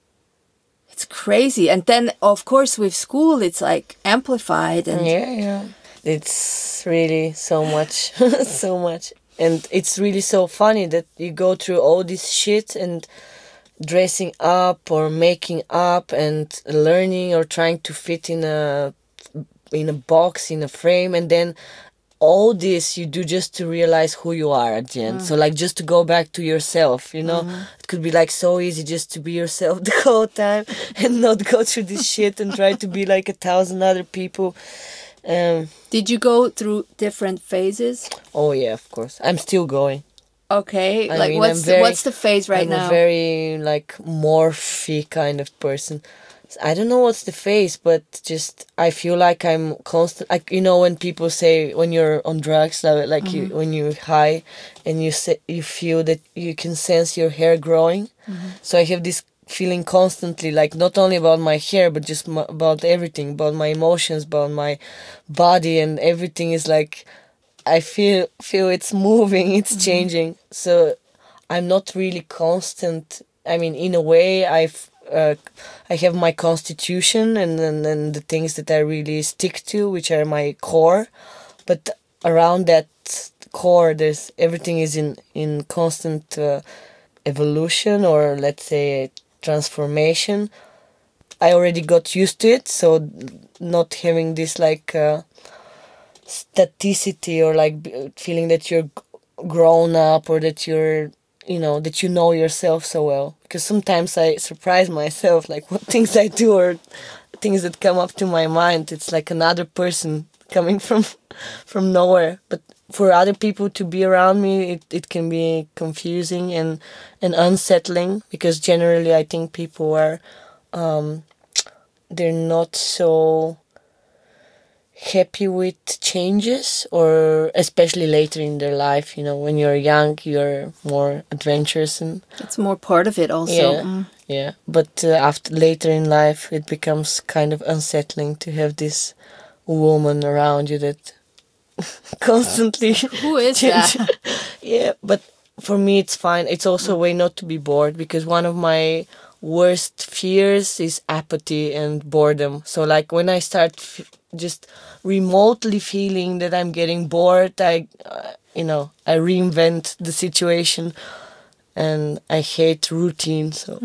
It's crazy. And then, of course, with school, it's like amplified. And yeah, yeah. It's really so much, so much. And it's really so funny that you go through all this shit and dressing up or making up and learning or trying to fit in a in a box, in a frame, and then all this you do just to realize who you are at the end. Mm. So like just to go back to yourself, you know. Mm-hmm. It could be like so easy just to be yourself the whole time and not go through this shit and try to be like a thousand other people. Um, Did you go through different phases? Oh yeah, of course. I'm still going. Okay, I like mean, what's very, the, what's the phase right I'm now? I'm a very like morphy kind of person. I don't know what's the phase, but just I feel like I'm constant. Like you know, when people say when you're on drugs, like, like mm-hmm. you when you're high, and you say you feel that you can sense your hair growing. Mm-hmm. So I have this feeling constantly, like not only about my hair, but just m- about everything, about my emotions, about my body, and everything is like I feel feel it's moving, it's mm-hmm. changing. So I'm not really constant. I mean, in a way, I've uh, I have my constitution and and, and the things that I really stick to, which are my core. But around that core, there's everything is in in constant uh, evolution, or let's say transformation. I already got used to it. So not having this like uh, staticity or like b- feeling that you're g- grown up or that you're, you know, that you know yourself so well. Because sometimes I surprise myself, like what things I do or things that come up to my mind. It's like another person coming from from nowhere. But for other people to be around me, it, it can be confusing and, and unsettling, because generally I think people are, um, they're not so happy with changes, or especially later in their life. You know, when you're young, you're more adventurous and It's more part of it also. yeah, Mm. yeah. But uh, after later in life, it becomes kind of unsettling to have this woman around you that constantly Who is change. that? Yeah, but for me it's fine. It's also a way not to be bored, because one of my worst fears is apathy and boredom. So like when I start f- just remotely feeling that I'm getting bored, I uh, you know, I reinvent the situation, and I hate routine. So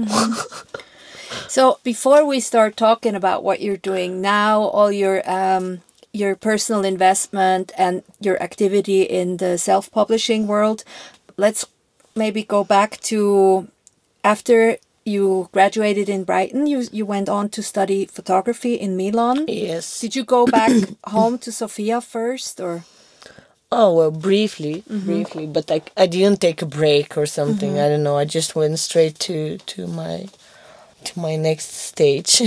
So before we start talking about what you're doing now, all your um, your personal investment and your activity in the self-publishing world, let's maybe go back to after you graduated in Brighton. You you went on to study photography in Milan. yes. Did you go back home to Sofia first, or? Oh, well, briefly, briefly, but I, I didn't take a break or something. I don't know. I just went straight to, to my to my next stage.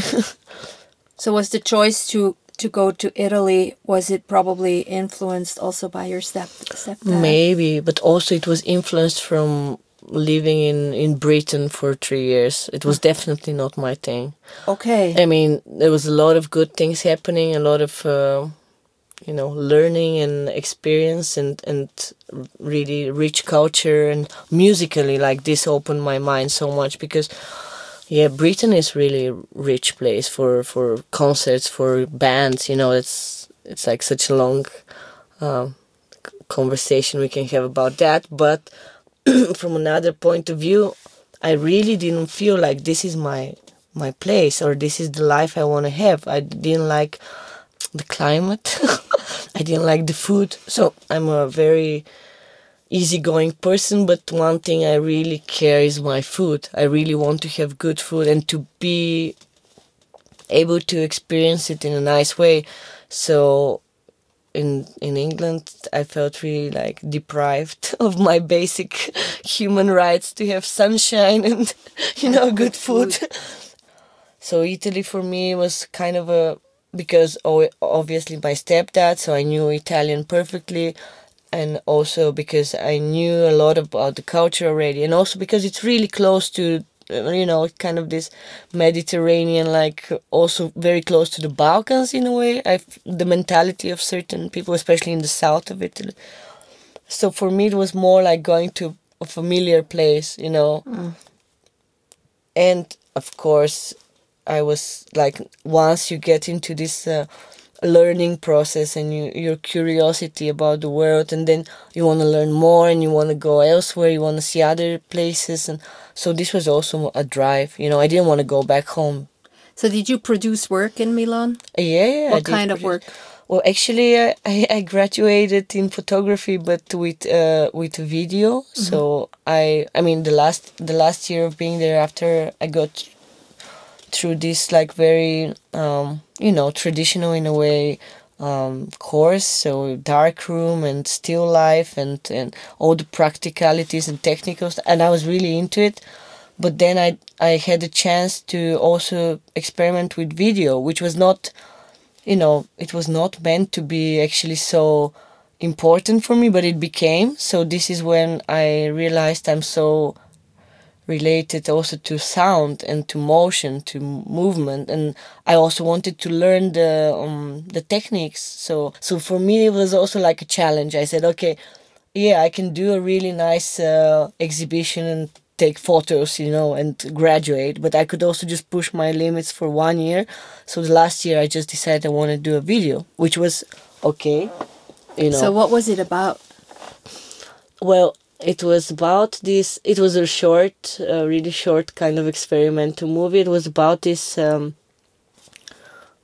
So was the choice to to go to Italy, was it probably influenced also by your step stepdad? Maybe, but also it was influenced from living in, in Britain for three years. It was definitely not my thing. Okay. I mean, there was a lot of good things happening, a lot of, uh, you know, learning and experience, and, and really rich culture, and musically, like this opened my mind so much, because yeah, Britain is really a rich place for, for concerts, for bands. You know, it's it's like such a long um, c- conversation we can have about that. But from another point of view, I really didn't feel like this is my my place, or this is the life I want to have. I didn't like the climate. I didn't like the food. So I'm a very easygoing person, but one thing I really care is my food. I really want to have good food and to be able to experience it in a nice way. So in in England, I felt really like deprived of my basic human rights to have sunshine and, you know, good food. So Italy for me was kind of a, because o- obviously my stepdad, so I knew Italian perfectly, and also because I knew a lot about the culture already, and also because it's really close to, uh, you know, kind of this Mediterranean, like also very close to the Balkans in a way. I the mentality of certain people, especially in the south of Italy. So for me, it was more like going to a familiar place, you know. Mm. And of course, I was like, once you get into this uh, learning process, and you, your curiosity about the world, and then you want to learn more, and you want to go elsewhere, you want to see other places. And so this was also a drive, you know. I didn't want to go back home. So did you produce work in Milan? Yeah, yeah. What I did kind of produce- work? Well, actually, uh, I, I graduated in photography, but with uh, with video. So I I mean the last the last year of being there, after I got through this like very um, you know, traditional in a way um, course, so dark room and still life, and and all the practicalities and technicals, and I was really into it. But then I I had a chance to also experiment with video, which was not, you know, it was not meant to be actually so important for me, but it became. So this is when I realized I'm so related also to sound and to motion, to movement, and I also wanted to learn the um, the techniques. So so for me it was also like a challenge. I said, okay, yeah, I can do a really nice uh, exhibition and take photos, you know, and graduate, but I could also just push my limits for one year. So the last year I just decided I want to do a video, which was okay, you know. So what was it about? Well, it was about this, it was a short, uh, really short kind of experimental movie. It was about this um,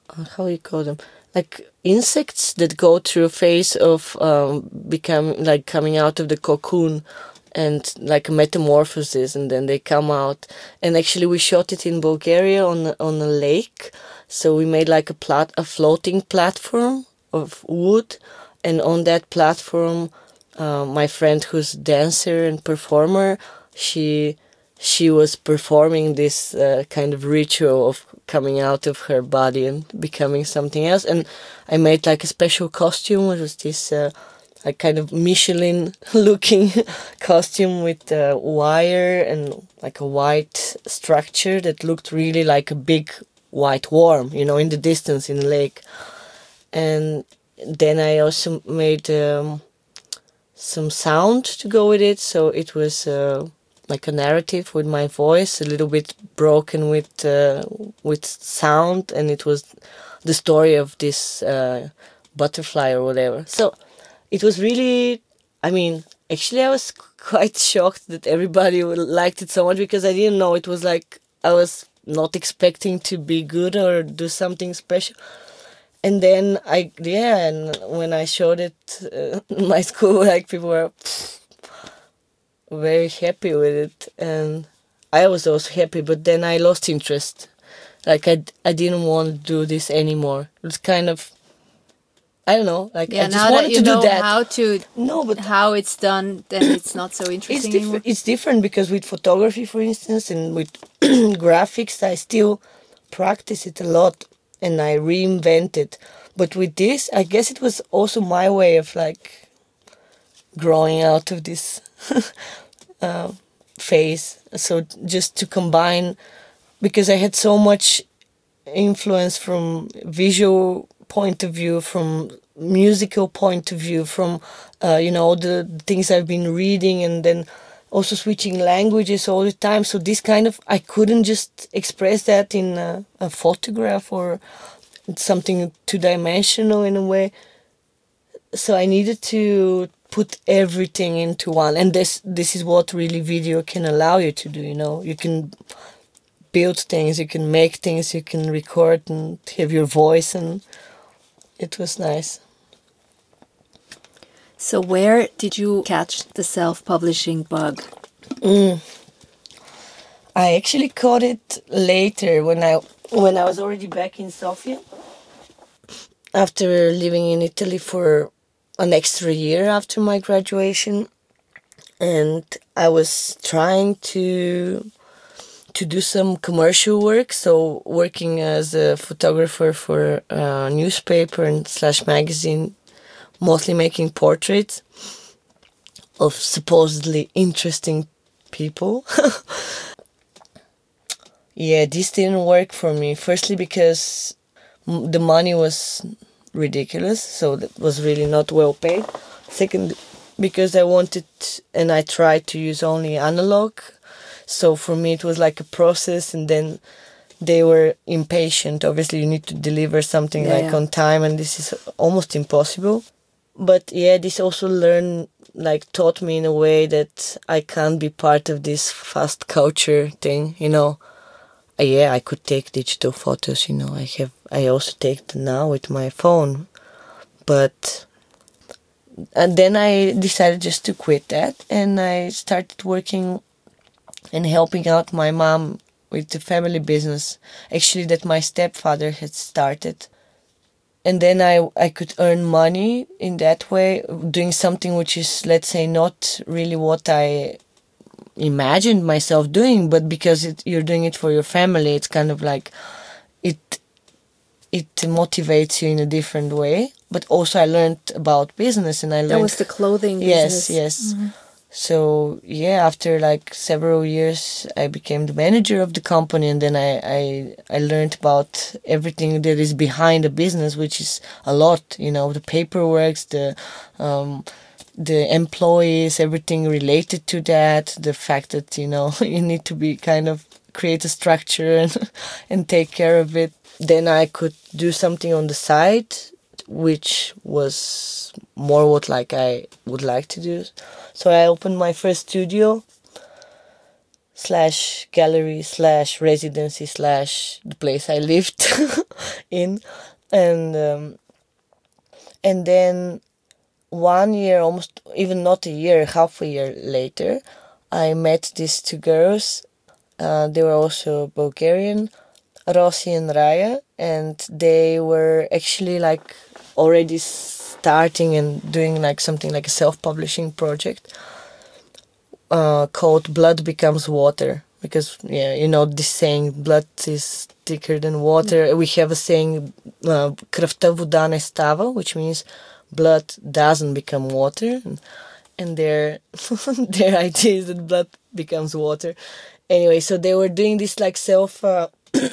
uh, how you call them, like insects that go through a phase of um, become like coming out of the cocoon and like a metamorphosis, and then they come out. And actually we shot it in Bulgaria on a, on a lake, so we made like a plat a floating platform of wood, and on that platform uh, my friend who's dancer and performer, she she was performing this uh, kind of ritual of coming out of her body and becoming something else. And I made like a special costume, which was this uh, like kind of Michelin looking costume with uh, wire and like a white structure that looked really like a big white worm, you know, in the distance in the lake. And then I also made um, some sound to go with it, so it was uh, like a narrative with my voice, a little bit broken with uh, with sound, and it was the story of this uh, butterfly or whatever. So it was really, I mean, actually I was quite shocked that everybody liked it so much, because I didn't know. It was like I was not expecting to be good or do something special. And then I, yeah, and when I showed it uh, in my school, like people were very happy with it, and I was also happy. But then I lost interest. Like I, I didn't want to do this anymore. It was kind of, I don't know. Like Yeah, I just now wanted that you to know do that. how to No, but how it's done, then it's not so it's interesting diff- anymore. it's different, because with photography, for instance, and with graphics, I still practice it a lot, and I reinvent it. But with this, I guess it was also my way of like growing out of this uh, phase. So just to combine, because I had so much influence from visual point of view, from musical point of view, from uh, you know, the things I've been reading, and then also switching languages all the time. So this kind of, I couldn't just express that in a, a photograph or something two-dimensional in a way. So I needed to put everything into one, and this this is what really video can allow you to do. You know, you can build things, you can make things, you can record and have your voice, and it was nice. So where did you catch the self-publishing bug? Mm. I actually caught it later, when I when I was already back in Sofia, after living in Italy for an extra year after my graduation, and I was trying to to do some commercial work, so working as a photographer for a newspaper and slash magazine, mostly making portraits of supposedly interesting people. Yeah, this didn't work for me. Firstly, because m- the money was ridiculous, so that was really not well paid. Second, because I wanted, and I tried to use only analog, so for me it was like a process, and then they were impatient. Obviously, you need to deliver something Yeah, like yeah. on time, and this is almost impossible. But yeah, this also learned, like taught me in a way that I can't be part of this fast culture thing, you know. Uh, yeah, I could take digital photos, you know. I have, I also take them now with my phone, but and then I decided just to quit that, and I started working and helping out my mom with the family business, actually that my stepfather had started. And then I I could earn money in that way, doing something which is, let's say, not really what I imagined myself doing, but because it, you're doing it for your family, it's kind of like it it motivates you in a different way. But also I learned about business, and I learned That was the clothing yes business. yes Mhm. so yeah, after like several years I became the manager of the company, and then I I, I learned about everything that is behind the business, which is a lot, you know, the paperwork, the um the employees, everything related to that, the fact that, you know, you need to be kind of create a structure and and take care of it. Then I could do something on the side, which was more what like I would like to do. So I opened my first studio slash gallery slash residency slash the place I lived in. And um, and then one year, almost even not a year, half a year later, I met these two girls. Uh, they were also Bulgarian, Rossi and Raya, and they were actually like already starting and doing like something like a self-publishing project uh, called Blood Becomes Water. Because, yeah, you know, this saying, blood is thicker than water. Mm. We have a saying, uh, кръвта вода не става, which means blood doesn't become water. And, and their, their idea is that blood becomes water. Anyway, so they were doing this like self uh,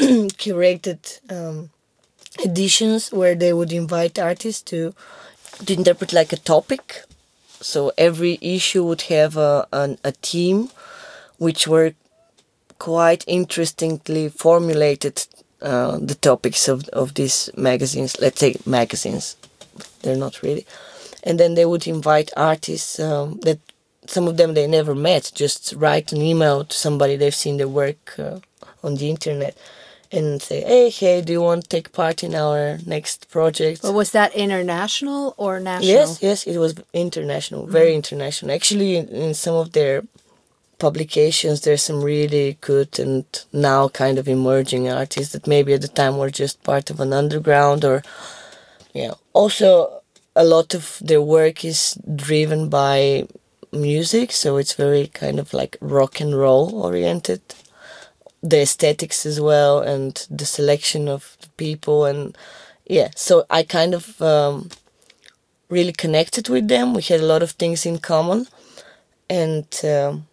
curated um, editions where they would invite artists to, to interpret like a topic. So every issue would have a, a, a theme, which were quite interestingly formulated, uh, the topics of, of these magazines, let's say magazines, they're not really. And then they would invite artists um, that some of them they never met, just write an email to somebody they've seen their work uh, on the internet and say, hey, hey, do you want to take part in our next project? But was that international or national? Yes, yes, it was international, mm-hmm. very international. Actually, in, in some of their publications, there's some really good and now kind of emerging artists that maybe at the time were just part of an underground or, yeah. Also, a lot of their work is driven by music, so it's very kind of like rock and roll oriented. The aesthetics as well and the selection of the people and, yeah. So I kind of um, really connected with them. We had a lot of things in common and... Um,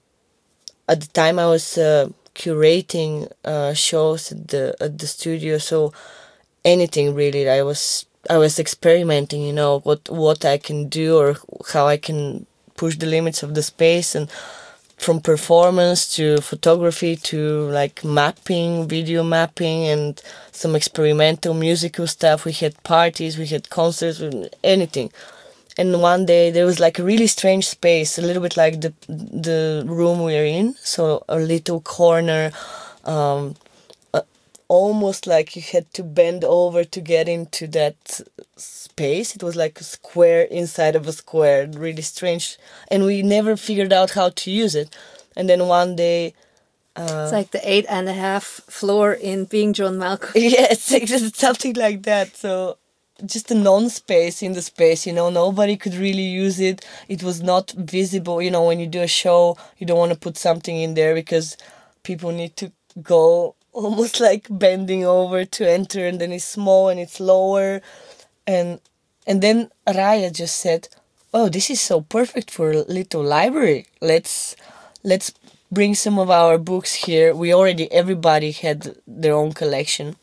At the time, I was uh, curating uh, shows at the at the studio, so anything really. I was I was experimenting, you know, what what I can do or how I can push the limits of the space, and from performance to photography to like mapping, video mapping, and some experimental musical stuff. We had parties, we had concerts, anything. And one day there was like a really strange space, a little bit like the the room we're in. So a little corner, um, uh, almost like you had to bend over to get into that space. It was like a square inside of a square, really strange. And we never figured out how to use it. And then one day... Uh, it's like the eight and a half floor in Being John Malkovich. Yes, it's something like that. So... just a non-space in the space, you know, nobody could really use it. It was not visible, you know, when you do a show, you don't want to put something in there because people need to go almost like bending over to enter, and then it's small and it's lower. And and then Raya just said, oh, this is so perfect for a little library. Let's, let's bring some of our books here. We already, everybody had their own collection.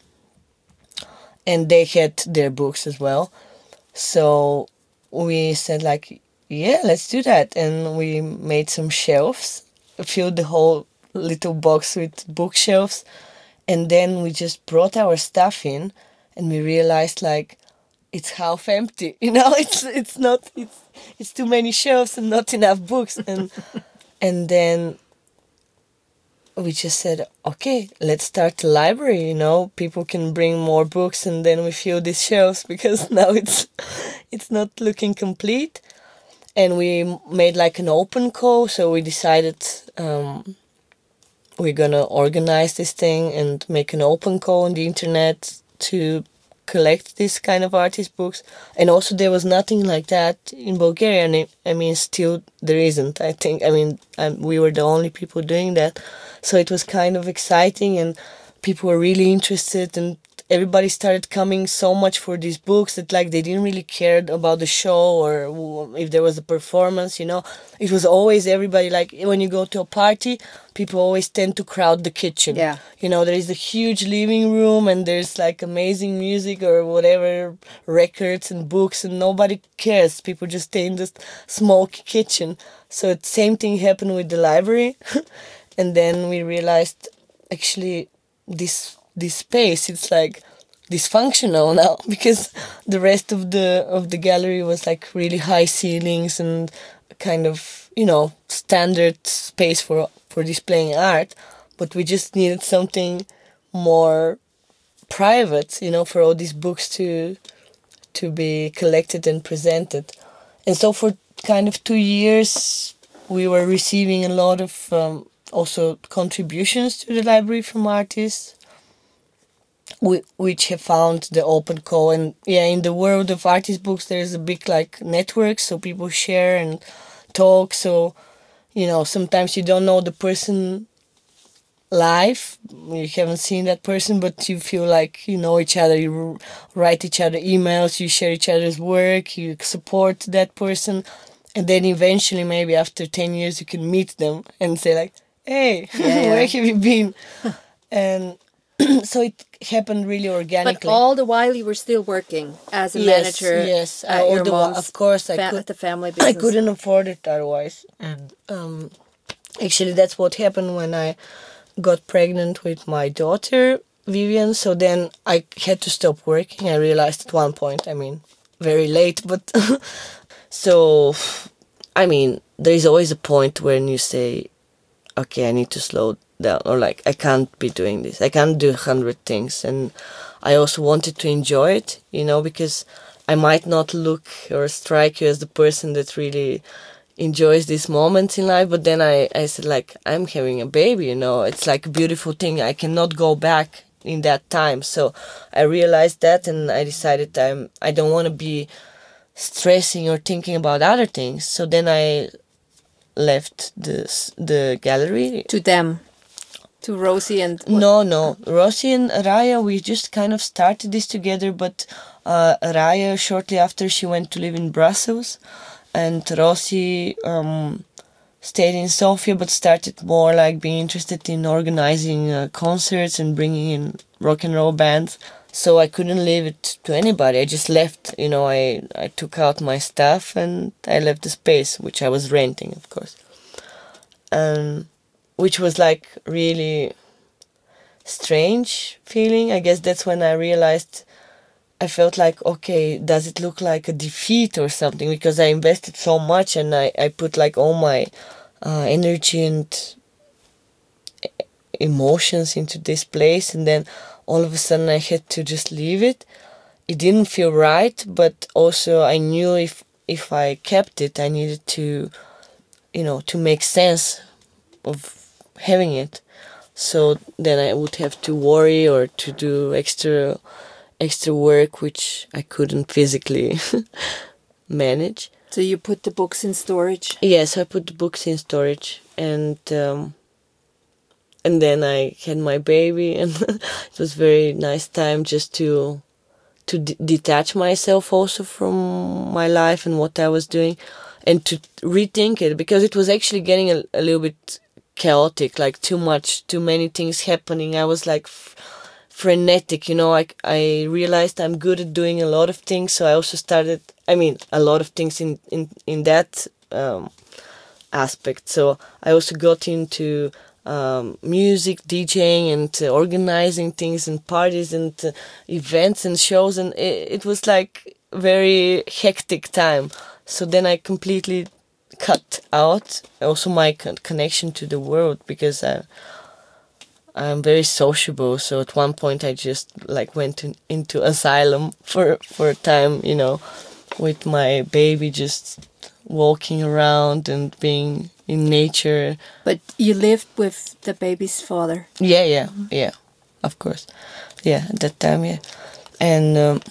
And they had their books as well. So we said like, yeah, let's do that. And we made some shelves, filled the whole little box with bookshelves. And then we just brought our stuff in and we realized like, it's half empty. You know, it's it's not, it's it's too many shelves and not enough books. And and then we just said, okay, let's start a library, you know, people can bring more books and then we fill these shelves because now it's it's not looking complete. And we made like an open call, so we decided um, we're gonna organize this thing and make an open call on the internet to collect this kind of artist books. And also there was nothing like that in Bulgaria, and I mean, still there isn't, I think. I mean, um, we were the only people doing that. So it was kind of exciting and people were really interested and everybody started coming so much for these books that like they didn't really care about the show or if there was a performance, you know. It was always everybody, like when you go to a party, people always tend to crowd the kitchen. Yeah. You know, there is a huge living room and there's like amazing music or whatever, records and books, and nobody cares. People just stay in this smoky kitchen. So the same thing happened with the library. And then we realized, actually, this this space, it's like dysfunctional now because the rest of the of the gallery was like really high ceilings and kind of, you know, standard space for for displaying art, but we just needed something more private, you know, for all these books to to be collected and presented. And so for kind of two years, we were receiving a lot of um, also contributions to the library from artists, we, which have found the open call. And yeah, in the world of artist books, there's a big like network, so people share and talk. So, you know, sometimes you don't know the person live, you haven't seen that person, but you feel like you know each other, you write each other emails, you share each other's work, you support that person, and then eventually maybe after ten years you can meet them and say like, hey, yeah, yeah. where have you been? And so it happened really organically. But all the while you were still working as a yes, manager yes at all your the mom's whi- of course I fa- could at the family business. I couldn't afford it otherwise. And um, actually that's what happened when I got pregnant with my daughter Vivian. So then I had to stop working. I realized at one point, I mean, very late, but so I mean, there is always a point when you say, okay, I need to slow down, or like I can't be doing this. I can't do a hundred things. And I also wanted to enjoy it, you know, because I might not look or strike you as the person that really enjoys these moments in life, but then I, I said like, I'm having a baby, you know, it's like a beautiful thing. I cannot go back in that time. So I realized that, and I decided I'm, I don't want to be stressing or thinking about other things. So then I left the, the gallery. To them, to Rosie and... what? No, no. Rosie and Raya, we just kind of started this together, but uh, Raya, shortly after, she went to live in Brussels. And Rosie um, stayed in Sofia, but started more like being interested in organizing uh, concerts and bringing in rock and roll bands. So I couldn't leave it to anybody. I just left, you know, I, I took out my stuff and I left the space, which I was renting, of course. Um, which was like really strange feeling. I guess that's when I realized I felt like, okay, does it look like a defeat or something? Because I invested so much and I, I put like all my uh, energy and emotions into this place, and then all of a sudden I had to just leave it. It didn't feel right, but also I knew if if I kept it, I needed to, you know, to make sense of having it. So then I would have to worry or to do extra extra work, which I couldn't physically manage. So you put the books in storage? Yes, I put the books in storage, and um, and then I had my baby, and it was very nice time just to to d- detach myself also from my life and what I was doing, and to rethink it, because it was actually getting a, a little bit chaotic, like too much, too many things happening. I was like f- frenetic, you know. I, I realized I'm good at doing a lot of things, so I also started, I mean, a lot of things in, in, in that um, aspect. So I also got into um, music, DJing, and uh, organizing things and parties and uh, events and shows, and it, it was like very hectic time. So then I completely cut out also my con- connection to the world, because I, I'm very sociable. So at one point I just like went in, into asylum for, for a time, you know, with my baby, just walking around and being in nature. But you lived with the baby's father? Yeah, yeah, mm-hmm. yeah, of course. Yeah, at that time, yeah. And um,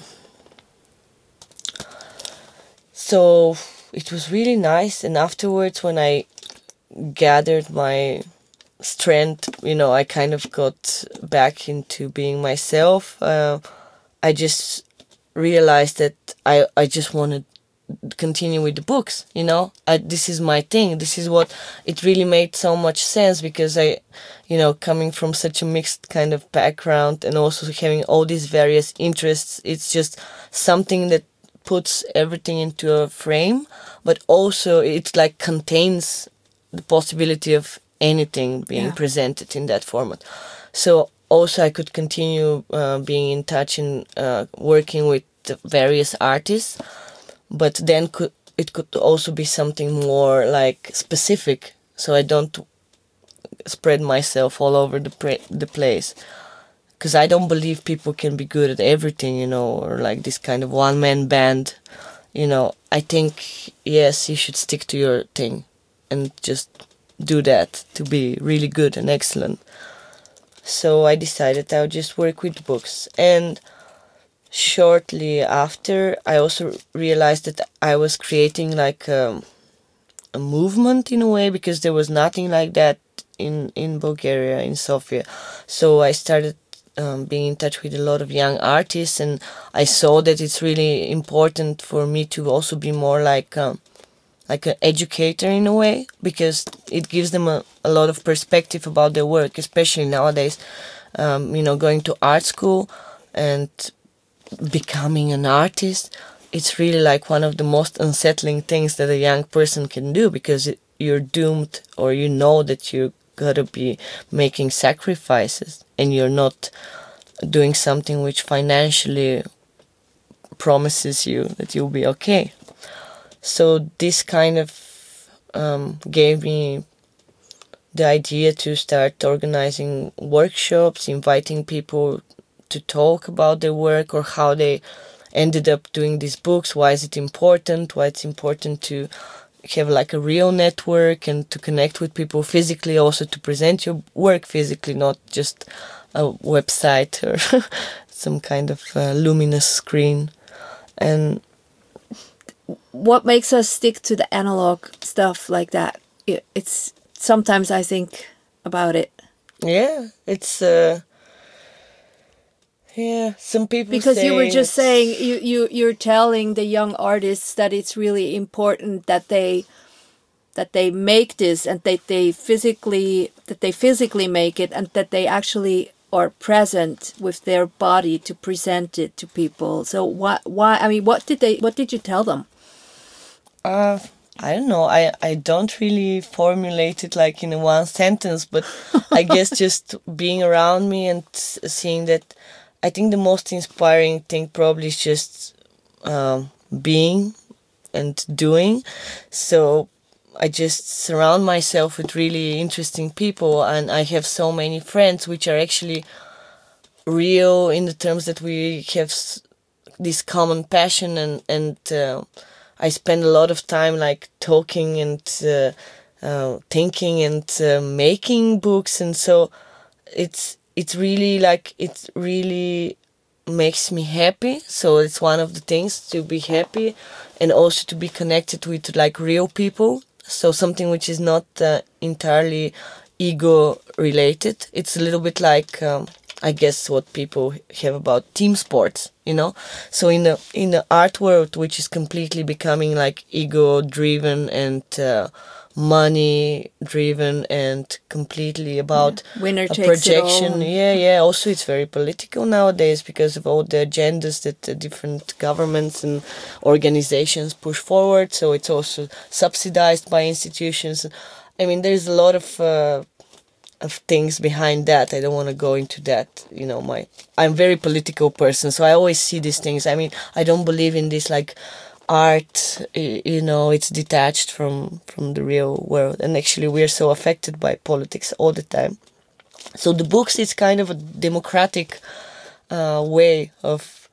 so it was really nice. And afterwards, when I gathered my strength, you know, I kind of got back into being myself. Uh, I just realized that I, I just wanted to continue with the books, you know. I, this is my thing. This is what, it really made so much sense, because I, you know, coming from such a mixed kind of background and also having all these various interests, it's just something that puts everything into a frame, but also it like contains the possibility of anything being yeah. presented in that format. So also I could continue uh, being in touch and uh, working with the various artists, but then could it could also be something more like specific. So I don't spread myself all over the pra- the place. Because I don't believe people can be good at everything, you know, or like this kind of one-man band. You know, I think, yes, you should stick to your thing and just do that to be really good and excellent. So I decided I would just work with books. And shortly after, I also realized that I was creating like a, a movement in a way, because there was nothing like that in, in Bulgaria, in Sofia. So I started um, being in touch with a lot of young artists, and I saw that it's really important for me to also be more like um, like an educator in a way, because it gives them a, a lot of perspective about their work, especially nowadays, um, you know, going to art school and becoming an artist. It's really like one of the most unsettling things that a young person can do, because it, you're doomed, or you know that you gotta be making sacrifices, and you're not doing something which financially promises you that you'll be okay. So this kind of um, gave me the idea to start organizing workshops, inviting people to talk about their work or how they ended up doing these books, why is it important, why it's important to have like a real network and to connect with people physically, also to present your work physically, not just a website or some kind of uh, luminous screen. And what makes us stick to the analog stuff like that? It, it's sometimes I think about it. Yeah, it's uh, yeah. Some people because you were just it's... saying you you you're telling the young artists that it's really important that they that they make this and that they physically that they physically make it, and that they actually are present with their body to present it to people. So why why I mean, what did they what did you tell them? Uh, I don't know. I, I don't really formulate it like in a one sentence, but I guess just being around me and seeing that, I think the most inspiring thing probably is just um, being and doing. So I just surround myself with really interesting people, and I have so many friends which are actually real in the terms that we have this common passion, and, and uh, I spend a lot of time like talking and uh, uh, thinking and uh, making books, and so it's it's really like it really makes me happy. So it's one of the things, to be happy and also to be connected with like real people. So something which is not uh, entirely ego related. It's a little bit like um, I guess what people have about team sports, you know. So in the in the art world, which is completely becoming like ego driven and uh, money driven and completely about yeah. Winner a takes projection. it all. Yeah, yeah. Also, it's very political nowadays because of all the agendas that the different governments and organizations push forward. So it's also subsidized by institutions. I mean, there's a lot of uh, of things behind that. I don't want to go into that. You know, my I'm a very political person, so I always see these things. I mean, I don't believe in this like art, you know, it's detached from from the real world, and actually we're so affected by politics all the time. So the books is kind of a democratic uh, way of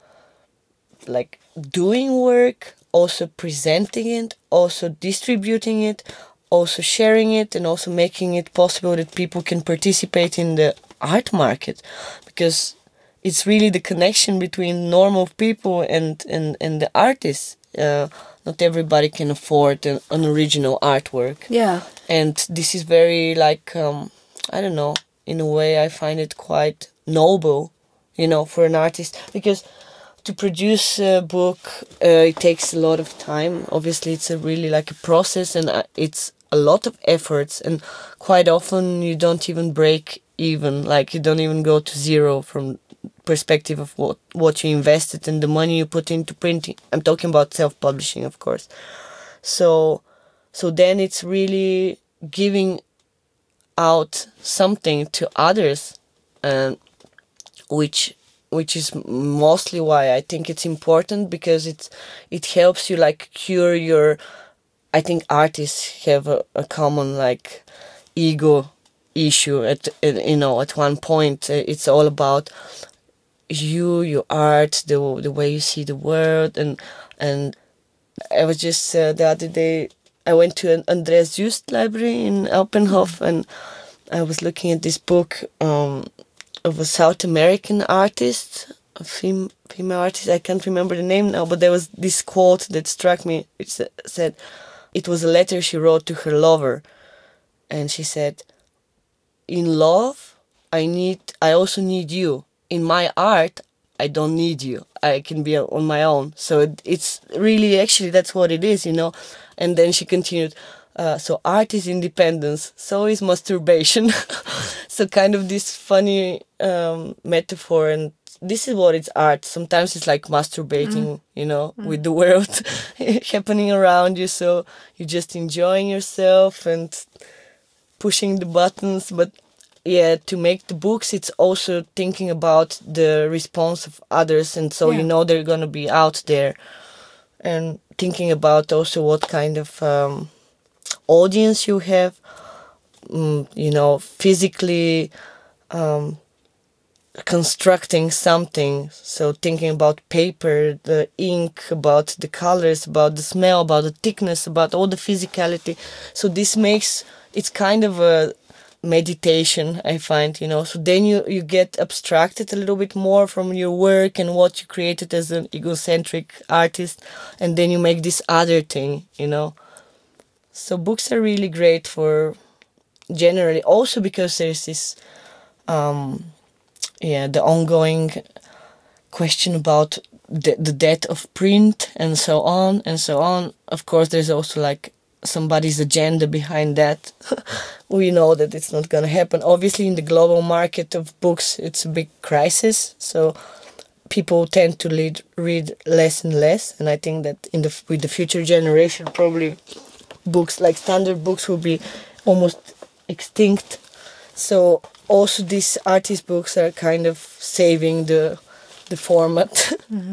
like doing work, also presenting it, also distributing it, also sharing it, and also making it possible that people can participate in the art market, because it's really the connection between normal people and, and, and the artists. Uh, not everybody can afford an, an original artwork. Yeah. And this is very like, um, I don't know, in a way I find it quite noble, you know, for an artist, because to produce a book, uh, it takes a lot of time. Obviously, it's a really like a process, and it's a lot of efforts, and quite often you don't even break even, like you don't even go to zero from perspective of what, what you invested and the money you put into printing. I'm talking about self-publishing, of course. So, so then it's really giving out something to others, and which which is mostly why I think it's important, because it's it helps you like cure your. I think artists have a, a common like ego issue at, you know, at one point. It's all about you, your art, the the way you see the world. And and I was just uh, the other day, I went to an Andreas Just library in Alpenhof, and I was looking at this book um, of a South American artist, a fem- female artist. I can't remember the name now, but there was this quote that struck me. It said, it was a letter she wrote to her lover, and she said, "In love, I need. I also need you. In my art, I don't need you. I can be on my own." So it, it's really, actually, that's what it is, you know. And then she continued, uh, so art is independence, so is masturbation. So kind of this funny um, metaphor, and this is what it's art. Sometimes it's like masturbating, mm. you know, mm. with the world happening around you. So you're just enjoying yourself and pushing the buttons. But yeah, to make the books, it's also thinking about the response of others. And so, yeah. you know, they're going to be out there, and thinking about also what kind of um, audience you have, um, you know, physically um, constructing something. So thinking about paper, the ink, about the colors, about the smell, about the thickness, about all the physicality. So this makes, it's kind of a meditation, I find, you know. So then you, you get abstracted a little bit more from your work and what you created as an egocentric artist, and then you make this other thing, you know. So books are really great for generally, also because there's this um yeah the ongoing question about the, the death of print and so on and so on. Of course, there's also like somebody's agenda behind that. We know that it's not going to happen. Obviously, in the global market of books, it's a big crisis. So people tend to lead, read less and less. And I think that in the with the future generation, probably books like standard books will be almost extinct. So also these artist books are kind of saving the the format. Mm-hmm.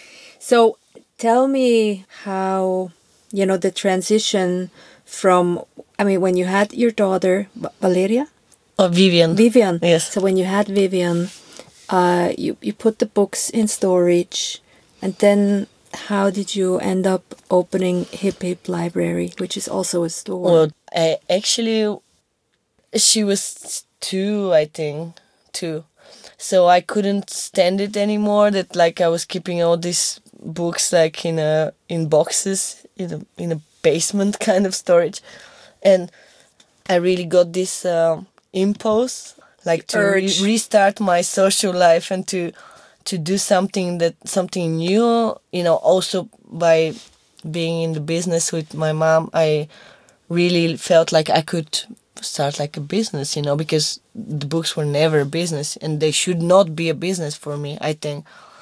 So tell me how, you know, the transition from, I mean, when you had your daughter, Valeria? Oh, Vivian. Vivian. Yes. So when you had Vivian, uh, you, you put the books in storage, and then how did you end up opening Hip Hip Library, which is also a store? Well, I actually, she was two, I think, two. So I couldn't stand it anymore, that like I was keeping all these books like in a in boxes in a in a basement kind of storage, and I really got this uh, impulse, like to re- restart my social life and to to do something that something new, you know. Also by being in the business with my mom, I really felt like I could start like a business, you know, because the books were never a business, and they should not be a business for me, I think.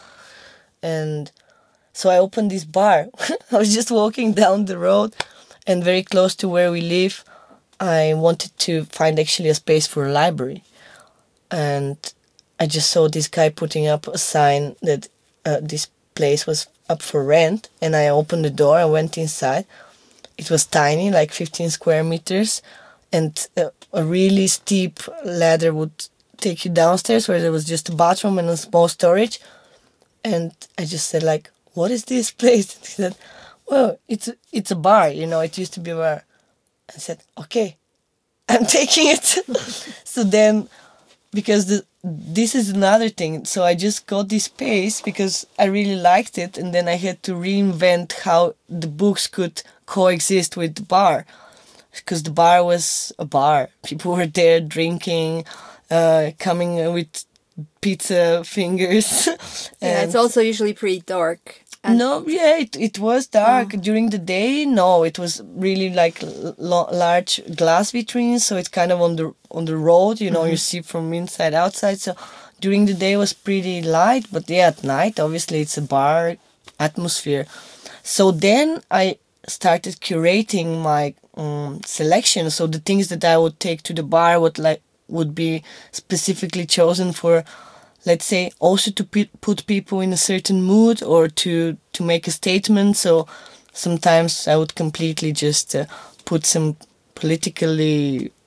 And so I opened this bar. I was just walking down the road, and very close to where we live, I wanted to find actually a space for a library. And I just saw this guy putting up a sign that uh, this place was up for rent, and I opened the door and went inside. It was tiny, like fifteen square meters, and uh, a really steep ladder would take you downstairs, where there was just a bathroom and a small storage. And I just said, like, what is this place? And he said, well, it's, it's a bar, you know, it used to be a bar. I said, okay, I'm taking it. So then, because the, this is another thing, so I just got this space because I really liked it, and then I had to reinvent how the books could coexist with the bar. Because the bar was a bar. People were there drinking, uh, coming with pizza fingers. Yeah, it's also usually pretty dark. And no, yeah, it, it was dark. Oh. During the day, no, it was really like l- large glass vitrines, so it's kind of on the on the road, you know, mm-hmm. you see from inside, outside. So during the day it was pretty light, but yeah, at night, obviously, it's a bar atmosphere. So then I started curating my um, selection. So the things that I would take to the bar would like would be specifically chosen for, let's say, also to p- put people in a certain mood or to, to make a statement. So sometimes I would completely just uh, put some politically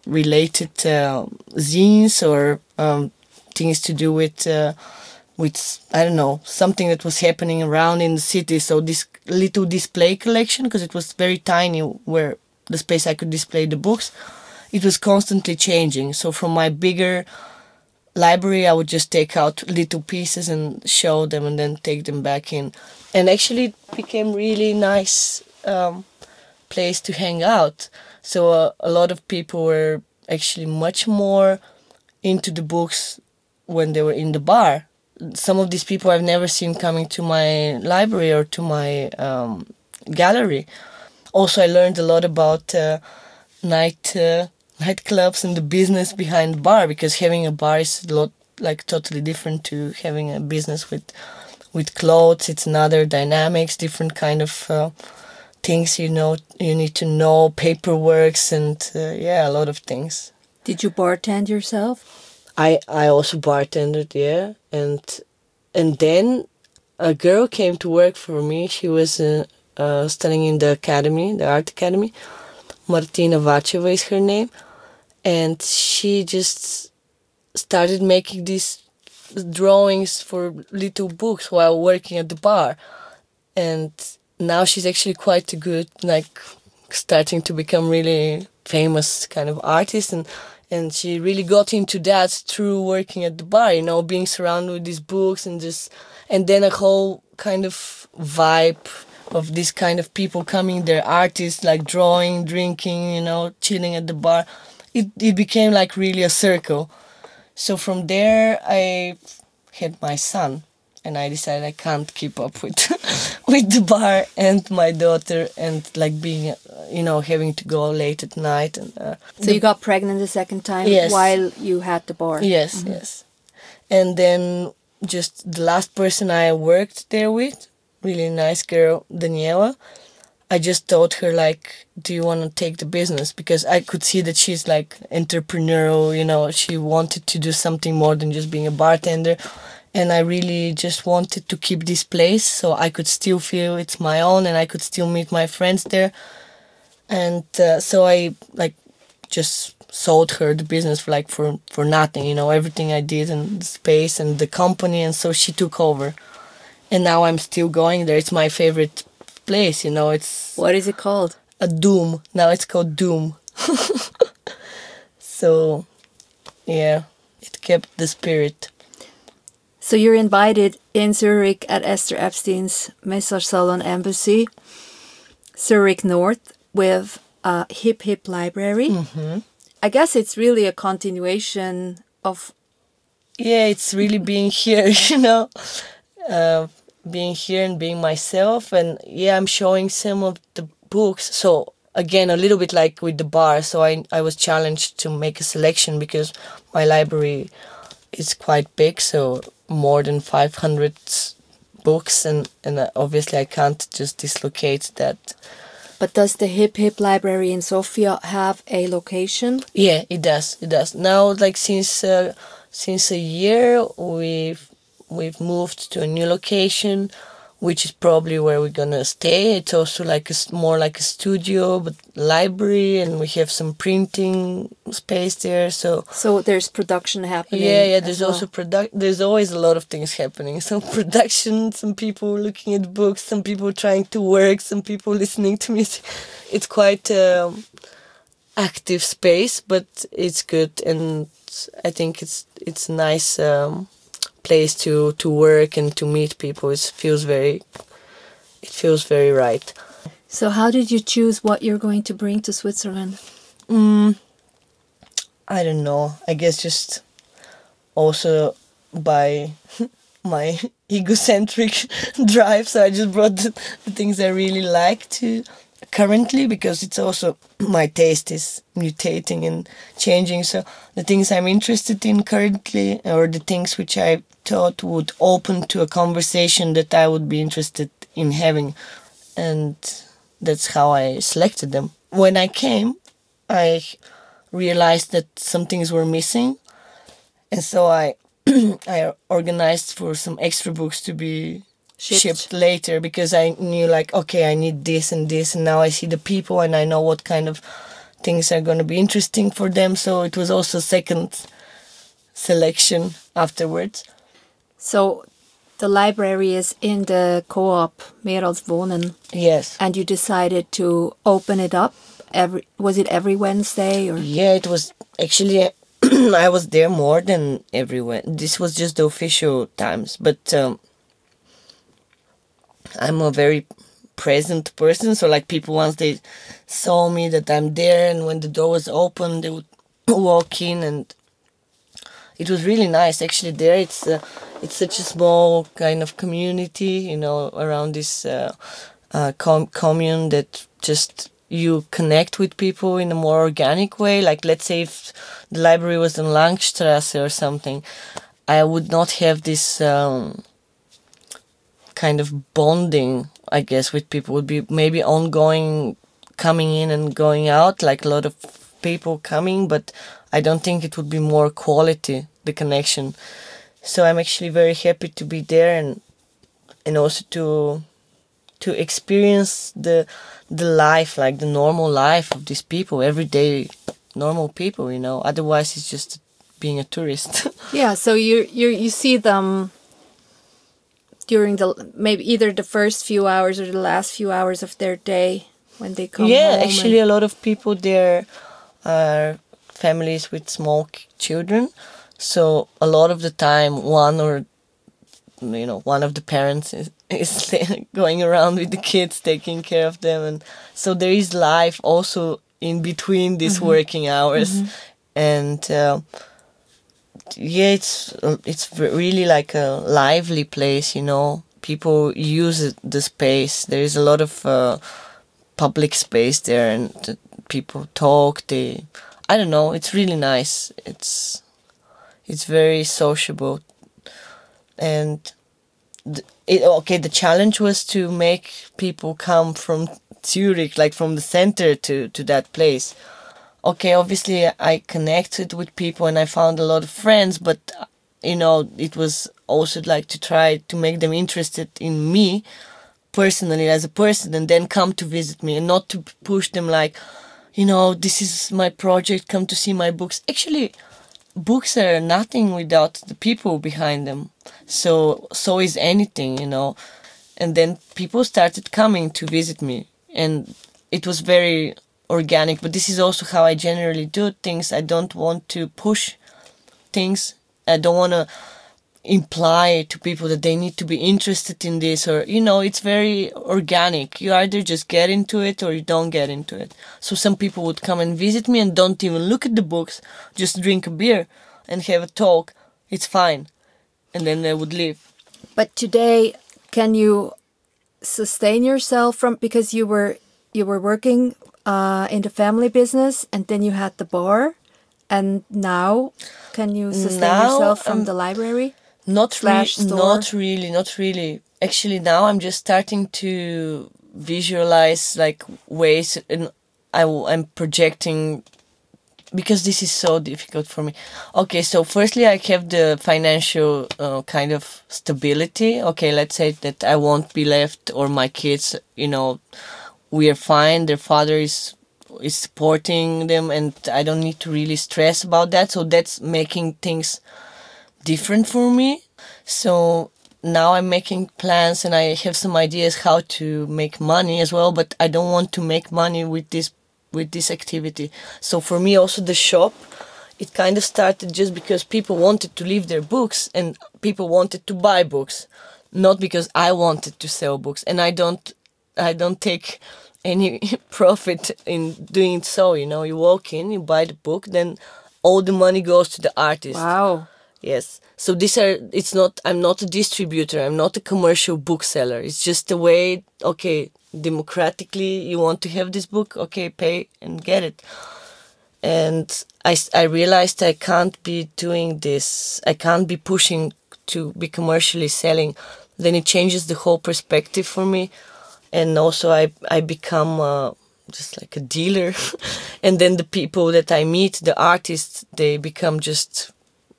related uh, zines or um, things to do with uh, with I don't know, something that was happening around in the city. So this little display collection, because it was very tiny, where the space I could display the books, it was constantly changing. So from my bigger library, I would just take out little pieces and show them and then take them back in. And actually it became really nice um, place to hang out. So uh, a lot of people were actually much more into the books when they were in the bar. Some of these people I've never seen coming to my library or to my um, gallery. Also, I learned a lot about uh, night uh, nightclubs and the business behind the bar, because having a bar is a lot like totally different to having a business with with clothes. It's another dynamics, different kind of uh, things. You know, you need to know paperworks and uh, yeah, a lot of things. Did you bartend yourself? I, I also bartended, yeah, and and then a girl came to work for me. She was uh, uh, studying in the academy, the art academy. Martina Vacheva is her name, and she just started making these drawings for little books while working at the bar, and now she's actually quite a good, like, starting to become really famous kind of artist, and. And she really got into that through working at the bar, you know, being surrounded with these books and just, and then a whole kind of vibe of this kind of people coming, they're artists, like drawing, drinking, you know, chilling at the bar. It it became like really a circle. So from there, I had my son, and I decided I can't keep up with with the bar and my daughter, and like being, you know, having to go late at night. And uh, so you got pregnant the second time. Yes. While you had the bar. Yes, Mm-hmm. yes. And then just the last person I worked there with, really nice girl, Daniela, I just told her, like, do you want to take the business? Because I could see that she's like entrepreneurial, you know, she wanted to do something more than just being a bartender. And I really just wanted to keep this place so I could still feel it's my own and I could still meet my friends there. And uh, so I like just sold her the business for like for, for nothing, you know, everything I did and the space and the company. And so she took over. And now I'm still going there. It's my favorite place, you know. It's What is it called? A Doom. Now it's called Doom. So, yeah, it kept the spirit. So you're invited in Zurich at Esther Epstein's Messersalon Embassy, Zurich North, with a hip hip library. Mm-hmm. I guess it's really a continuation of... Yeah, it's really being here, you know, uh, being here and being myself. And yeah, I'm showing some of the books. So again, a little bit like with the bar. So I, I was challenged to make a selection because my library is quite big. So more than five hundred books, and, and obviously I can't just dislocate that. But does the Hip Hip Library in Sofia have a location? Yeah, it does, it does. Now, like since uh, since a year, we've we've moved to a new location, which is probably where we're gonna stay. It's also like a, more like a studio, but library, and we have some printing space there. So So there's production happening. yeah, yeah. as There's well. also product. There's always a lot of things happening. Some production, some people looking at books, some people trying to work, some people listening to music. It's quite um, active space, but it's good, and I think it's it's a nice um, place to to work and to meet people. It feels very, it feels very right. So how did you choose what you're going to bring to Switzerland? Mm, I don't know. I guess just also by my egocentric drive. So I just brought the, the things I really like to currently, because it's also my taste is mutating and changing. So the things I'm interested in currently, or the things which I thought would open to a conversation that I would be interested in having. And that's how I selected them. When I came, I realized that some things were missing. And so I I organized for some extra books to be shipped. shipped later, because I knew like, okay, I need this and this, and now I see the people and I know what kind of things are going to be interesting for them. So it was also second selection afterwards. So the library is in the co-op Merels Wohnen. Yes. And you decided to open it up every, was it every Wednesday? Or? Yeah, it was actually, I was there more than every Wednesday. This was just the official times. But um, I'm a very present person. So like people, once they saw me that I'm there, and when the door was open, they would walk in, and it was really nice. Actually, there it's uh, it's such a small kind of community, you know, around this uh, uh, com- commune that just you connect with people in a more organic way. Like, let's say if the library was in Langstrasse or something, I would not have this um, kind of bonding, I guess, with people. It would be maybe ongoing, coming in and going out, like a lot of people coming, but I don't think it would be more quality, the connection. So I'm actually very happy to be there, and and also to to experience the the life, like the normal life of these people, everyday normal people, you know. Otherwise it's just being a tourist. Yeah, so you you you see them during the maybe either the first few hours or the last few hours of their day when they come yeah, home. actually a lot of people there are families with small children, so a lot of the time one or you know one of the parents is, is going around with the kids, taking care of them, and so there is life also in between these mm-hmm. working hours. Mm-hmm. And uh, yeah, it's it's really like a lively place, you know. People use the space. There is a lot of uh, public space there, and the people talk. They, I don't know. It's really nice. It's it's very sociable, and the, it, okay. The challenge was to make people come from Zurich, like from the center, to to that place. Okay, obviously I connected with people and I found a lot of friends, but you know, it was also like to try to make them interested in me personally as a person, and then come to visit me, and not to push them like, you know, this is my project, come to see my books. Actually, books are nothing without the people behind them. So, so is anything, you know. And then people started coming to visit me, and it was very organic. But this is also how I generally do things. I don't want to push things. I don't want to imply to people that they need to be interested in this, or, you know, it's very organic. You either just get into it or you don't get into it. So some people would come and visit me and don't even look at the books, just drink a beer and have a talk. It's fine. And then they would leave. But today, can you sustain yourself from, because you were you were working uh, in the family business, and then you had the bar, and now can you sustain now, yourself from um, the library? Not really, not really, not really. Actually, now I'm just starting to visualize like ways, and I, I'm projecting, because this is so difficult for me. Okay, so firstly, I have the financial uh, kind of stability. Okay, let's say that I won't be left, or my kids, you know, we are fine. Their father is is supporting them, and I don't need to really stress about that. So that's making things different for me. So now I'm making plans, and I have some ideas how to make money as well, but I don't want to make money with this with this activity. So for me also the shop, it kind of started just because people wanted to leave their books and people wanted to buy books, not because I wanted to sell books. And I don't I don't take any profit in doing so, you know. You walk in, you buy the book, then all the money goes to the artist. Wow. Yes. So these are, it's not, I'm not a distributor, I'm not a commercial bookseller. It's just a way, okay, democratically, you want to have this book, okay, pay and get it. And I, I realized I can't be doing this, I can't be pushing to be commercially selling. Then it changes the whole perspective for me. And also I, I become uh, just like a dealer. And then the people that I meet, the artists, they become just,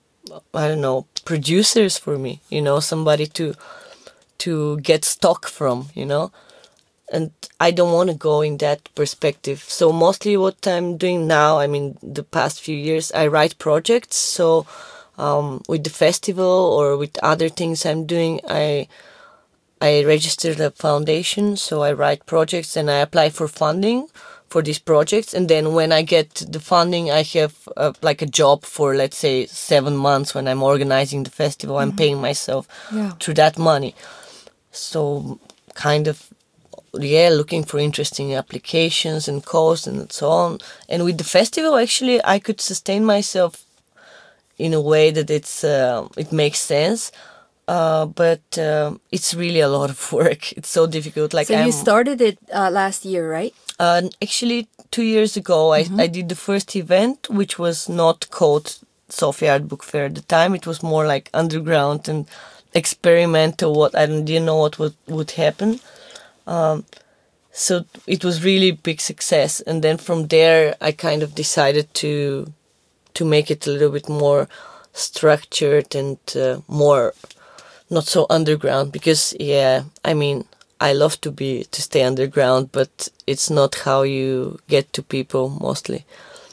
I don't know, producers for me, you know, somebody to to get stock from, you know. and I don't want to go in that perspective. So mostly what I'm doing now, I mean, the past few years, I write projects. So um, with the festival or with other things I'm doing, I I registered a foundation. So I write projects and I apply for funding for these projects. And then when I get the funding, I have uh, like a job for, let's say, seven months when I'm organizing the festival. Mm-hmm. I'm paying myself yeah. through that money. So kind of, yeah, looking for interesting applications and costs and so on. And with the festival, actually, I could sustain myself in a way that it's uh, it makes sense. Uh, but uh, it's really a lot of work. It's so difficult. Like so I'm, you started it uh, last year, right? Uh, actually, two years ago, mm-hmm. I, I did the first event, which was not called Sofia Art Book Fair at the time. It was more like underground and experimental. What I didn't know what would, would happen. Um, so it was really big success. And then from there, I kind of decided to to make it a little bit more structured and uh, more not so underground. Because, yeah, I mean, I love to be to stay underground, but it's not how you get to people mostly.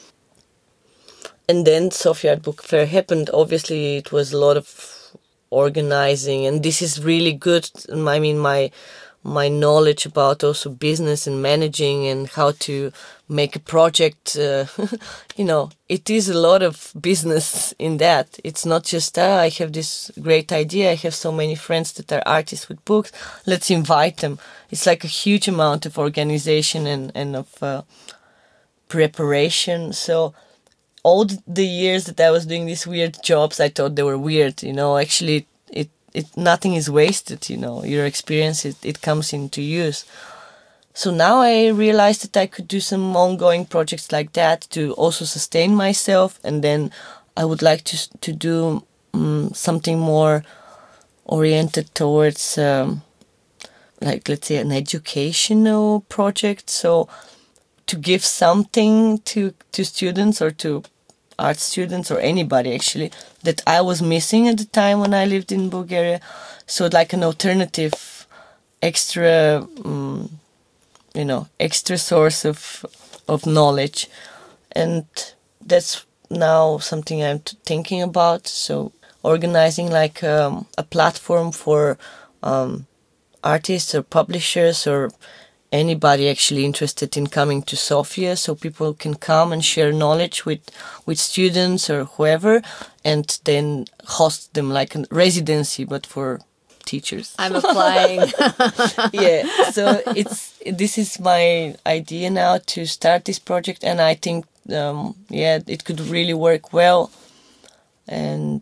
And then Sofia Art Book Fair happened. Obviously, it was a lot of organizing, and this is really good. I mean, my my knowledge about also business and managing and how to make a project, uh, you know, it is a lot of business in that. It's not just, ah, I have this great idea, I have so many friends that are artists with books, let's invite them. It's like a huge amount of organization and, and of uh, preparation. So all the years that I was doing these weird jobs, I thought they were weird, you know, actually it It, nothing is wasted, you know, your experience, it, it comes into use. So now I realized that I could do some ongoing projects like that to also sustain myself. And then I would like to to do um, something more oriented towards, um, like, let's say, an educational project. So to give something to, to students or to art students or anybody actually that I was missing at the time when I lived in Bulgaria. So like an alternative, extra, um, you know, extra source of of knowledge, and that's now something I'm t- thinking about. So organizing like um, a platform for um, artists or publishers or anybody actually interested in coming to Sofia, so people can come and share knowledge with, with students or whoever, and then host them like a residency, but for teachers. I'm applying. Yeah, so it's this is my idea now to start this project, and I think, um, yeah, it could really work well. And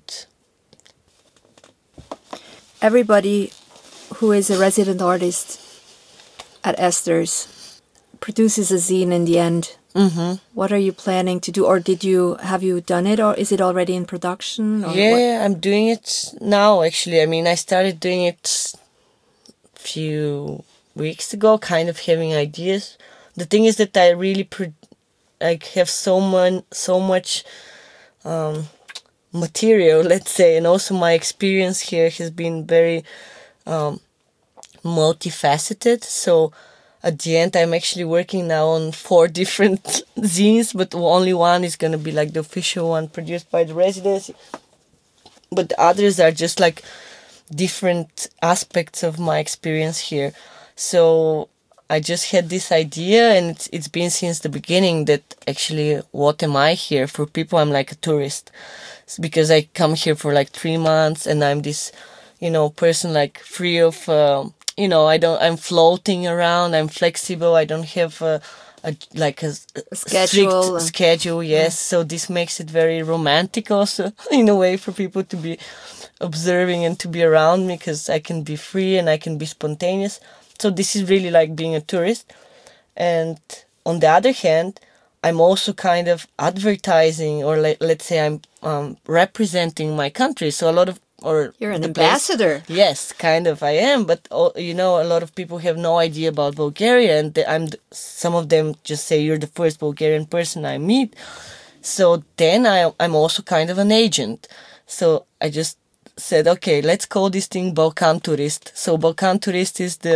everybody who is a resident artist at Esther's produces a zine in the end. Mm-hmm. What are you planning to do, or did you have you done it, or is it already in production? Or yeah, what? I'm doing it now. Actually, I mean, I started doing it a few weeks ago, kind of having ideas. The thing is that I really pro- like have so much, so much um, material, let's say, and also my experience here has been very um, multifaceted. So at the end, I'm actually working now on four different zines, but only one is going to be like the official one produced by the residency. But the others are just like different aspects of my experience here. So I just had this idea, and it's, it's been since the beginning that actually, what am I here? For people, I'm like a tourist. It's because I come here for like three months and I'm this, you know, person like free of... Uh, You know, I don't. I'm floating around. I'm flexible. I don't have a, a like a, a schedule. strict schedule. Yes, yeah. So this makes it very romantic, also in a way, for people to be observing and to be around me, because I can be free and I can be spontaneous. So this is really like being a tourist. And on the other hand, I'm also kind of advertising, or let, let's say I'm um, representing my country. So a lot of Or You're an ambassador. Place. Yes, kind of I am. But, you know, a lot of people have no idea about Bulgaria. And I'm some of them just say, you're the first Bulgarian person I meet. So then I, I'm also kind of an agent. So I just said, okay, let's call this thing Balkan Tourist. So Balkan Tourist is the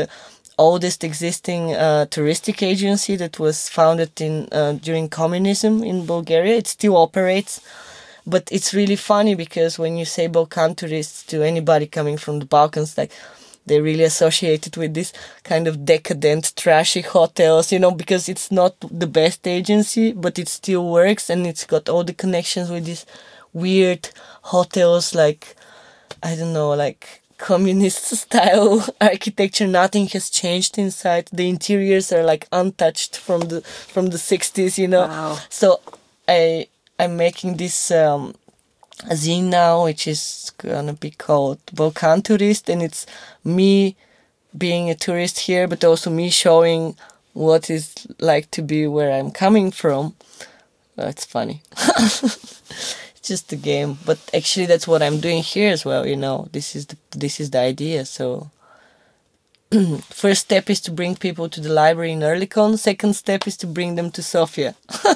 oldest existing uh, touristic agency that was founded in uh, during communism in Bulgaria. It still operates, but it's really funny because when you say Balkan tourists to anybody coming from the Balkans, like, they're really associated with this kind of decadent, trashy hotels, you know, because it's not the best agency, but it still works, and it's got all the connections with these weird hotels, like, I don't know, like communist style architecture. Nothing has changed inside. The interiors are like untouched from the from the sixties, you know. Wow. So I I'm making this um zine now, which is gonna be called Balkan Tourist, and it's me being a tourist here, but also me showing what it's like to be where I'm coming from. That's funny. It's just a game, but actually that's what I'm doing here as well, you know. This is the this is the idea. So first step is to bring people to the library in Oerlikon. Second step is to bring them to Sofia.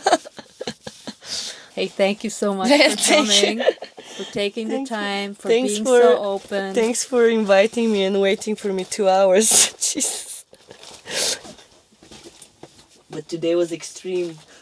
Hey, thank you so much for coming, for taking the time, for thanks being for, so open. Thanks for inviting me and waiting for me two hours. Jesus. But today was extreme.